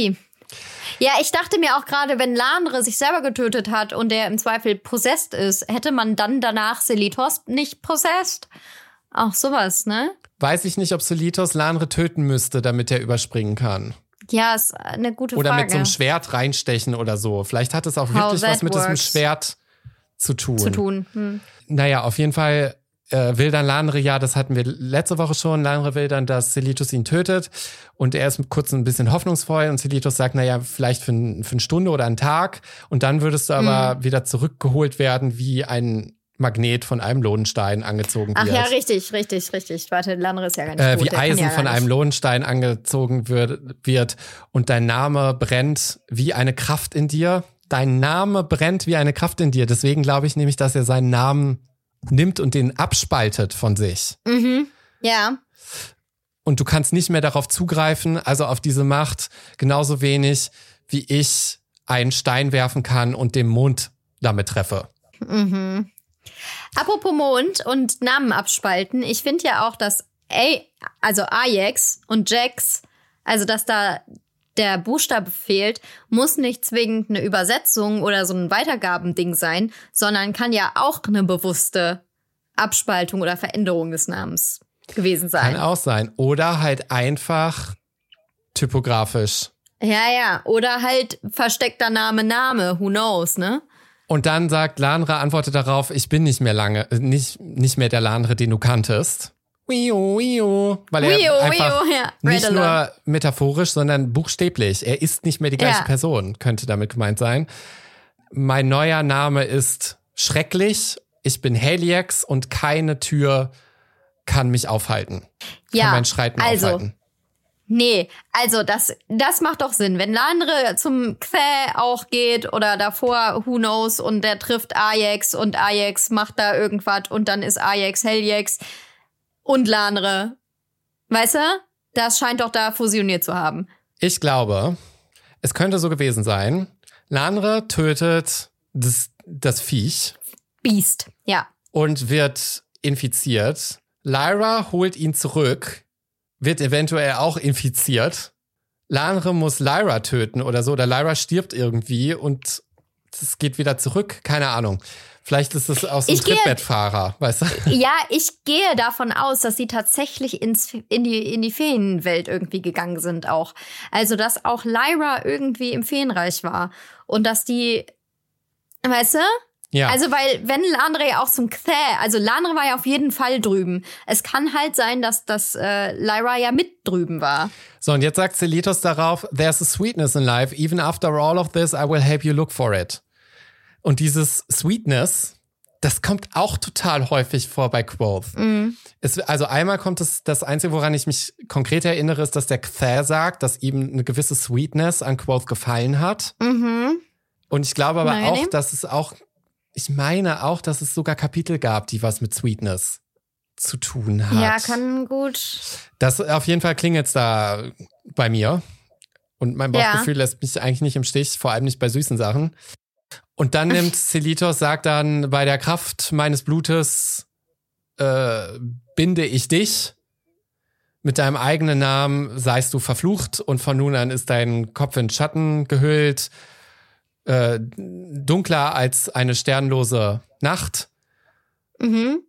Ja, ich dachte mir auch gerade, wenn Lanre sich selber getötet hat und der im Zweifel possessed ist, hätte man dann danach Selitos nicht possessed? Auch sowas, ne? Weiß ich nicht, ob Selitos Lanre töten müsste, damit er überspringen kann. Ja, ist eine gute oder Frage. Oder mit so einem Schwert reinstechen oder so. Vielleicht hat es auch How wirklich was mit works. diesem Schwert zu tun. Zu tun. Hm. Naja, auf jeden Fall äh, will dann Lanre, ja, das hatten wir letzte Woche schon, Lanre will dann, dass Selitos ihn tötet und er ist kurz ein bisschen hoffnungsvoll und Selitos sagt, naja, vielleicht für, ein, für eine Stunde oder einen Tag und dann würdest du aber hm. wieder zurückgeholt werden, wie ein Magnet von einem Lodenstein angezogen wird. Ach ja, richtig, richtig, richtig. Warte, Lanre ist ja gar nicht äh, gut. Wie Eisen ja von einem Lodenstein angezogen wird, wird und dein Name brennt wie eine Kraft in dir. Dein Name brennt wie eine Kraft in dir. Deswegen glaube ich nämlich, dass er seinen Namen nimmt und den abspaltet von sich. Mhm, ja. Und du kannst nicht mehr darauf zugreifen, also auf diese Macht, genauso wenig, wie ich einen Stein werfen kann und den Mond damit treffe. Mhm. Apropos Mond und Namen abspalten, ich finde ja auch, dass A, also Ajax und Jax, also dass da der Buchstabe fehlt, muss nicht zwingend eine Übersetzung oder so ein Weitergabending sein, sondern kann ja auch eine bewusste Abspaltung oder Veränderung des Namens gewesen sein. Kann auch sein. Oder halt einfach typografisch. Ja, ja. Oder halt versteckter Name, Name, who knows, ne? Und dann sagt Lanre, antwortet darauf, ich bin nicht mehr lange, nicht, nicht mehr der Lanre, den du kanntest. Wio, wio. Weil er Wio, einfach wio, ja. nicht nur metaphorisch, sondern buchstäblich. Er ist nicht mehr die gleiche ja. Person, könnte damit gemeint sein. Mein neuer Name ist schrecklich. Ich bin Heliax und keine Tür kann mich aufhalten. Ja, kann mein Schreiten also, aufhalten. Nee, also das, das macht doch Sinn. Wenn Lanre zum Kthä auch geht oder davor, who knows, und der trifft Ajax und Ajax macht da irgendwas und dann ist Ajax Heliax und Lanre. Weißt du? Das scheint doch da fusioniert zu haben. Ich glaube, es könnte so gewesen sein. Lanre tötet das, das Viech. Beast, ja. Und wird infiziert. Lyra holt ihn zurück, wird eventuell auch infiziert. Lanre muss Lyra töten oder so. Oder Lyra stirbt irgendwie und es geht wieder zurück. Keine Ahnung. Vielleicht ist es auch so ein Ich gehe- Trittbettfahrer, weißt du? Ja, ich gehe davon aus, dass sie tatsächlich ins, in, die, in die Feenwelt irgendwie gegangen sind auch. Also, dass auch Lyra irgendwie im Feenreich war. Und dass die, weißt du? Ja. Also, weil, wenn Lanre ja auch zum Kthä, also Lanre war ja auf jeden Fall drüben. Es kann halt sein, dass das äh, Lyra ja mit drüben war. So, und jetzt sagt Selitos darauf, there's a sweetness in life. Even after all of this, I will help you look for it. Und dieses Sweetness, das kommt auch total häufig vor bei Quoth. Mhm. Es, also einmal kommt es, das Einzige, woran ich mich konkret erinnere, ist, dass der Kthä sagt, dass ihm eine gewisse Sweetness an Quoth gefallen hat. Mhm. Und ich glaube aber Meine? auch, dass es auch, ich meine auch, dass es sogar Kapitel gab, die was mit Sweetness zu tun hat. Ja, kann gut. Das auf jeden Fall klingelt's da bei mir. Und mein Ja. Bauchgefühl lässt mich eigentlich nicht im Stich, vor allem nicht bei süßen Sachen. Und dann nimmt Selitos, sagt dann, bei der Kraft meines Blutes äh, binde ich dich. Mit deinem eigenen Namen seist du verflucht und von nun an ist dein Kopf in Schatten gehüllt. Äh, dunkler als eine sternlose Nacht Mhm.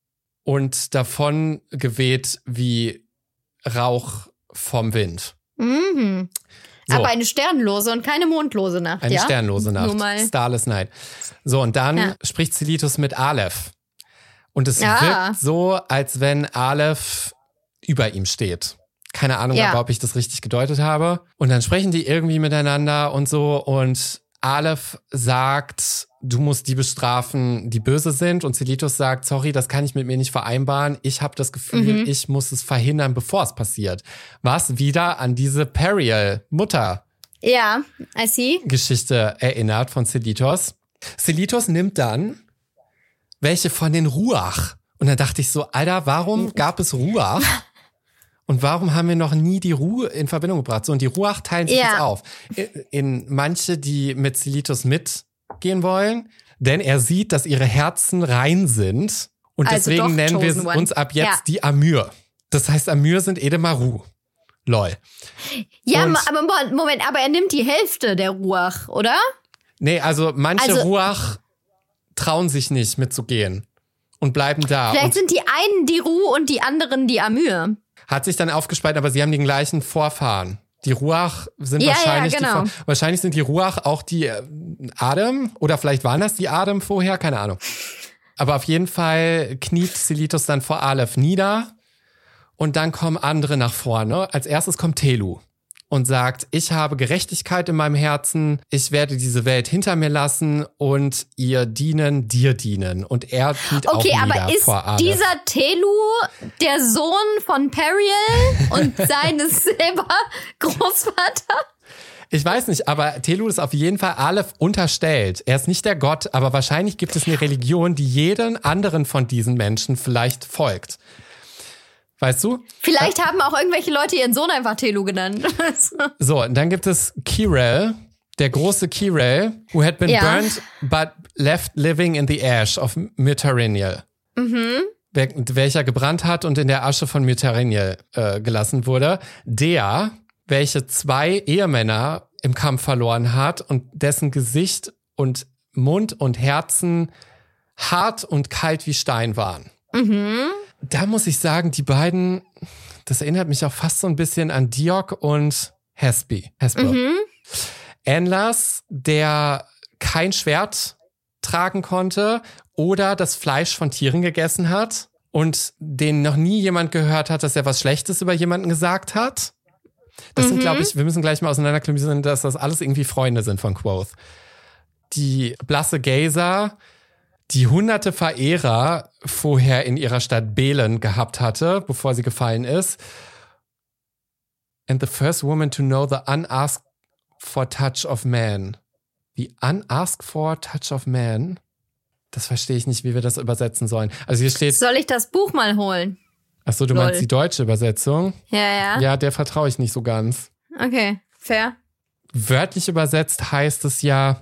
und davon geweht wie Rauch vom Wind. Mhm. So. Aber eine sternlose und keine mondlose Nacht, Eine ja? sternlose Nacht. Nur mal. Starless Night. So, und dann Ja. spricht Selitos mit Aleph. Und es Ja. wirkt so, als wenn Aleph über ihm steht. Keine Ahnung, Ja. aber ob ich das richtig gedeutet habe. Und dann sprechen die irgendwie miteinander und so. Und Aleph sagt, du musst die bestrafen, die böse sind. Und Selitos sagt, sorry, das kann ich mit mir nicht vereinbaren. Ich habe das Gefühl, Mhm. ich muss es verhindern, bevor es passiert. Was wieder an diese Periel-Mutter Ja, I see. Geschichte erinnert von Selitos. Selitos nimmt dann welche von den Ruach. Und dann dachte ich so, Alter, warum gab es Ruach? Und warum haben wir noch nie die Ruhe in Verbindung gebracht? So, und die Ruach teilen sich Ja. jetzt auf. In, in manche, die mit Selitos mitgehen wollen. Denn er sieht, dass ihre Herzen rein sind. Und Also deswegen doch nennen wir Chosen One. uns ab jetzt Ja. die Amyr. Das heißt, Amyr sind Edemaru. Lol. Ja, Und, aber Moment, aber er nimmt die Hälfte der Ruach, oder? Nee, also manche also, Ruach trauen sich nicht mitzugehen und bleiben da. Vielleicht und sind die einen die Ru und die anderen die Amür. Hat sich dann aufgespalten, aber sie haben den gleichen Vorfahren. Die Ruach sind ja, wahrscheinlich ja, genau. die Vor- wahrscheinlich sind die Ruach auch die äh, Adam oder vielleicht waren das die Adam vorher, keine Ahnung. Aber auf jeden Fall kniet Silitos dann vor Aleph nieder und dann kommen andere nach vorne. Als erstes kommt Telu und sagt, ich habe Gerechtigkeit in meinem Herzen, ich werde diese Welt hinter mir lassen und ihr dienen, dir dienen. Und er kniet okay, auch nieder aber ist vor Aleph. dieser Telu der Sohn von Periel und seines selber Großvater? Ich weiß nicht, aber Telu ist auf jeden Fall Aleph unterstellt. Er ist nicht der Gott, aber wahrscheinlich gibt es eine Religion, die jeden anderen von diesen Menschen vielleicht folgt. Weißt du? Vielleicht haben auch irgendwelche Leute ihren Sohn einfach Telu genannt. So, und dann gibt es Kirel, der große Kirel, who had been ja. burned but left living in the ash of Mythariniel. Mhm. Wel- welcher gebrannt hat und in der Asche von Mythariniel äh, gelassen wurde. Der, welche zwei Ehemänner im Kampf verloren hat und dessen Gesicht und Mund und Herzen hart und kalt wie Stein waren. Mhm. Da muss ich sagen, die beiden, das erinnert mich auch fast so ein bisschen an Diok und Hespe. Hespe. Mhm. Enlas, der kein Schwert tragen konnte oder das Fleisch von Tieren gegessen hat und den noch nie jemand gehört hat, dass er was Schlechtes über jemanden gesagt hat. Das mhm. sind, glaube ich, wir müssen gleich mal auseinanderklamüsern, dass das alles irgendwie Freunde sind von Quoth. Die blasse Gazer, die hunderte Verehrer vorher in ihrer Stadt Belen gehabt hatte, bevor sie gefallen ist. And the first woman to know the unasked for touch of man. The unasked for touch of man? Das verstehe ich nicht, wie wir das übersetzen sollen. Also hier steht... Soll ich das Buch mal holen? Achso, du Lol. meinst die deutsche Übersetzung? Ja, ja. Ja, der vertraue ich nicht so ganz. Okay, fair. Wörtlich übersetzt heißt es ja,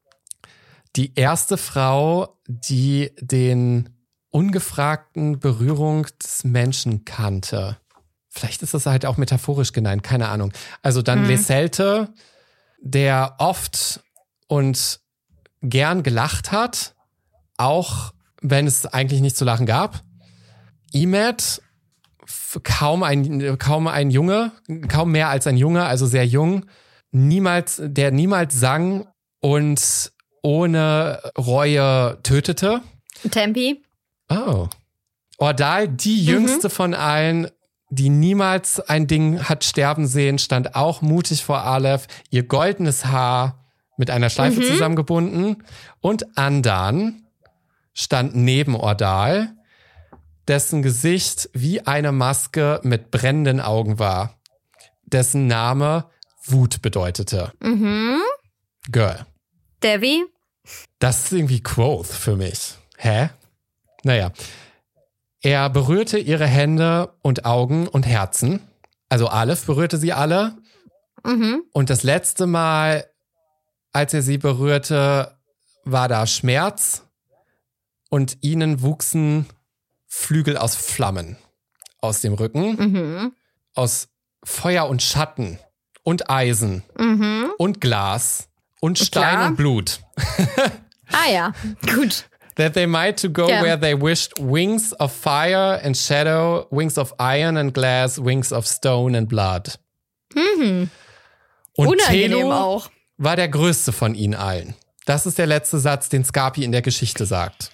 die erste Frau, die den ungefragten Berührung des Menschen kannte. Vielleicht ist das halt auch metaphorisch gemeint, keine Ahnung. Also dann mhm. Leselte, der oft und gern gelacht hat, auch wenn es eigentlich nicht zu lachen gab. Imet, kaum ein, kaum ein Junge, kaum mehr als ein Junge, also sehr jung, niemals, der niemals sang und ohne Reue tötete. Tempi. Oh. Ordal, die jüngste mhm. von allen, die niemals ein Ding hat sterben sehen, stand auch mutig vor Aleph, ihr goldenes Haar mit einer Schleife mhm. zusammengebunden. Und Andan stand neben Ordal, dessen Gesicht wie eine Maske mit brennenden Augen war, dessen Name Wut bedeutete. Mhm. Girl. Devi? Das ist irgendwie Quoth für mich. Hä? Naja. Er berührte ihre Hände und Augen und Herzen. Also Aleph berührte sie alle. Mhm. Und das letzte Mal, als er sie berührte, war da Schmerz. Und ihnen wuchsen Flügel aus Flammen aus dem Rücken. Mhm. Aus Feuer und Schatten und Eisen mhm. und Glas und Stein Klar. und Blut. Ah ja, gut. That they might to go ja. where they wished, wings of fire and shadow, wings of iron and glass, wings of stone and blood. Mhm. Und Unangenehm Telu auch. war der größte von ihnen allen. Das ist der letzte Satz, den Scarpi in der Geschichte sagt.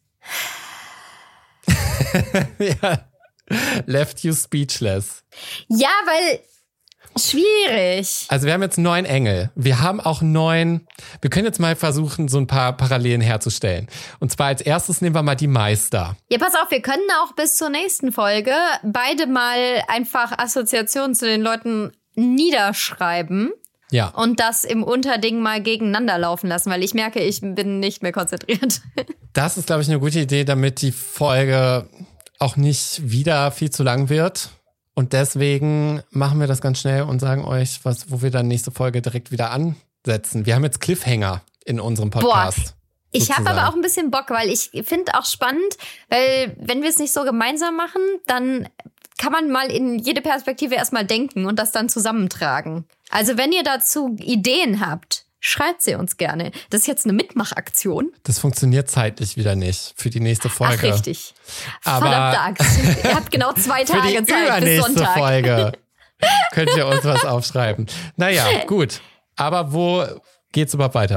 Ja. Left you speechless. Ja, weil schwierig. Also wir haben jetzt neun Engel. Wir haben auch neun. Wir können jetzt mal versuchen, so ein paar Parallelen herzustellen. Und zwar als erstes nehmen wir mal die Meister. Ja, pass auf, wir können auch bis zur nächsten Folge beide mal einfach Assoziationen zu den Leuten niederschreiben. Ja. Und das im Unterding mal gegeneinander laufen lassen, weil ich merke, ich bin nicht mehr konzentriert. Das ist, glaube ich, eine gute Idee, damit die Folge auch nicht wieder viel zu lang wird. Und deswegen machen wir das ganz schnell und sagen euch, was, wo wir dann nächste Folge direkt wieder ansetzen. Wir haben jetzt Cliffhanger in unserem Podcast. Boah, ich habe aber auch ein bisschen Bock, weil ich finde auch spannend, weil wenn wir es nicht so gemeinsam machen, dann kann man mal in jede Perspektive erstmal denken und das dann zusammentragen. Also wenn ihr dazu Ideen habt, schreibt sie uns gerne. Das ist jetzt eine Mitmachaktion. Das funktioniert zeitlich wieder nicht für die nächste Folge. Ach, richtig. Aber verdammte Axt. Ihr habt genau zwei Tage für die Zeit bis übernächste Sonntag. Folge könnt ihr uns was aufschreiben. Naja, gut. Aber wo geht's überhaupt weiter?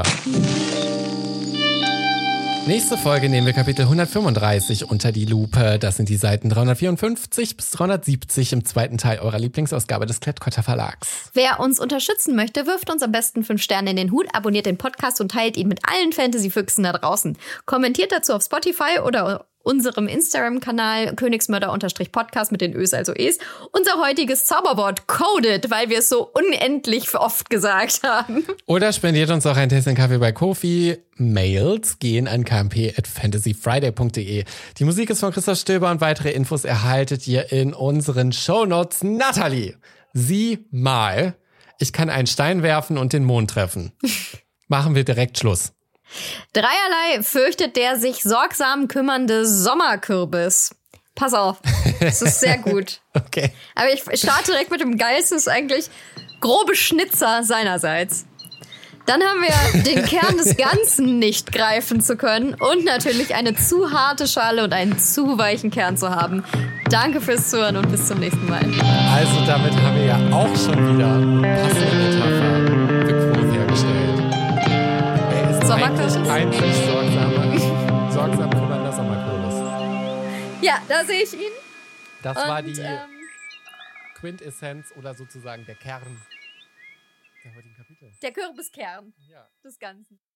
Nächste Folge nehmen wir Kapitel hundertfünfunddreißig unter die Lupe. Das sind die Seiten dreihundertvierundfünfzig bis dreihundertsiebzig im zweiten Teil eurer Lieblingsausgabe des Klett-Cotta Verlags. Wer uns unterstützen möchte, wirft uns am besten fünf Sterne in den Hut, abonniert den Podcast und teilt ihn mit allen Fantasy-Füchsen da draußen. Kommentiert dazu auf Spotify oder unserem Instagram-Kanal Königsmörder-Podcast mit den Ös, also Es. Unser heutiges Zauberwort coded, weil wir es so unendlich oft gesagt haben. Oder spendiert uns auch ein Tässchen Kaffee bei Ko-fi. Mails gehen an k m p at fantasyfriday punkt d e. Die Musik ist von Christoph Stöber und weitere Infos erhaltet ihr in unseren Shownotes. Nathalie, sieh mal, ich kann einen Stein werfen und den Mond treffen. Machen wir direkt Schluss. Dreierlei fürchtet der sich sorgsam kümmernde Sommerkürbis. Pass auf, das ist sehr gut. Okay. Aber ich starte direkt mit dem Geilsten, ist eigentlich grobe Schnitzer seinerseits. Dann haben wir den Kern des Ganzen nicht greifen zu können und natürlich eine zu harte Schale und einen zu weichen Kern zu haben. Danke fürs Zuhören und bis zum nächsten Mal. Also damit haben wir ja auch schon wieder eine passende Metapher für Quoth hergestellt. Er ist Sommerkürbis? eigentlich ein sich sorgsamer, sorgsam kümmernder Sommerkürbis. Ja, da sehe ich ihn. Das und, war die ähm, Quintessenz oder sozusagen der Kern der heutigen Kapitel. Der Kürbiskern Ja. des Ganzen.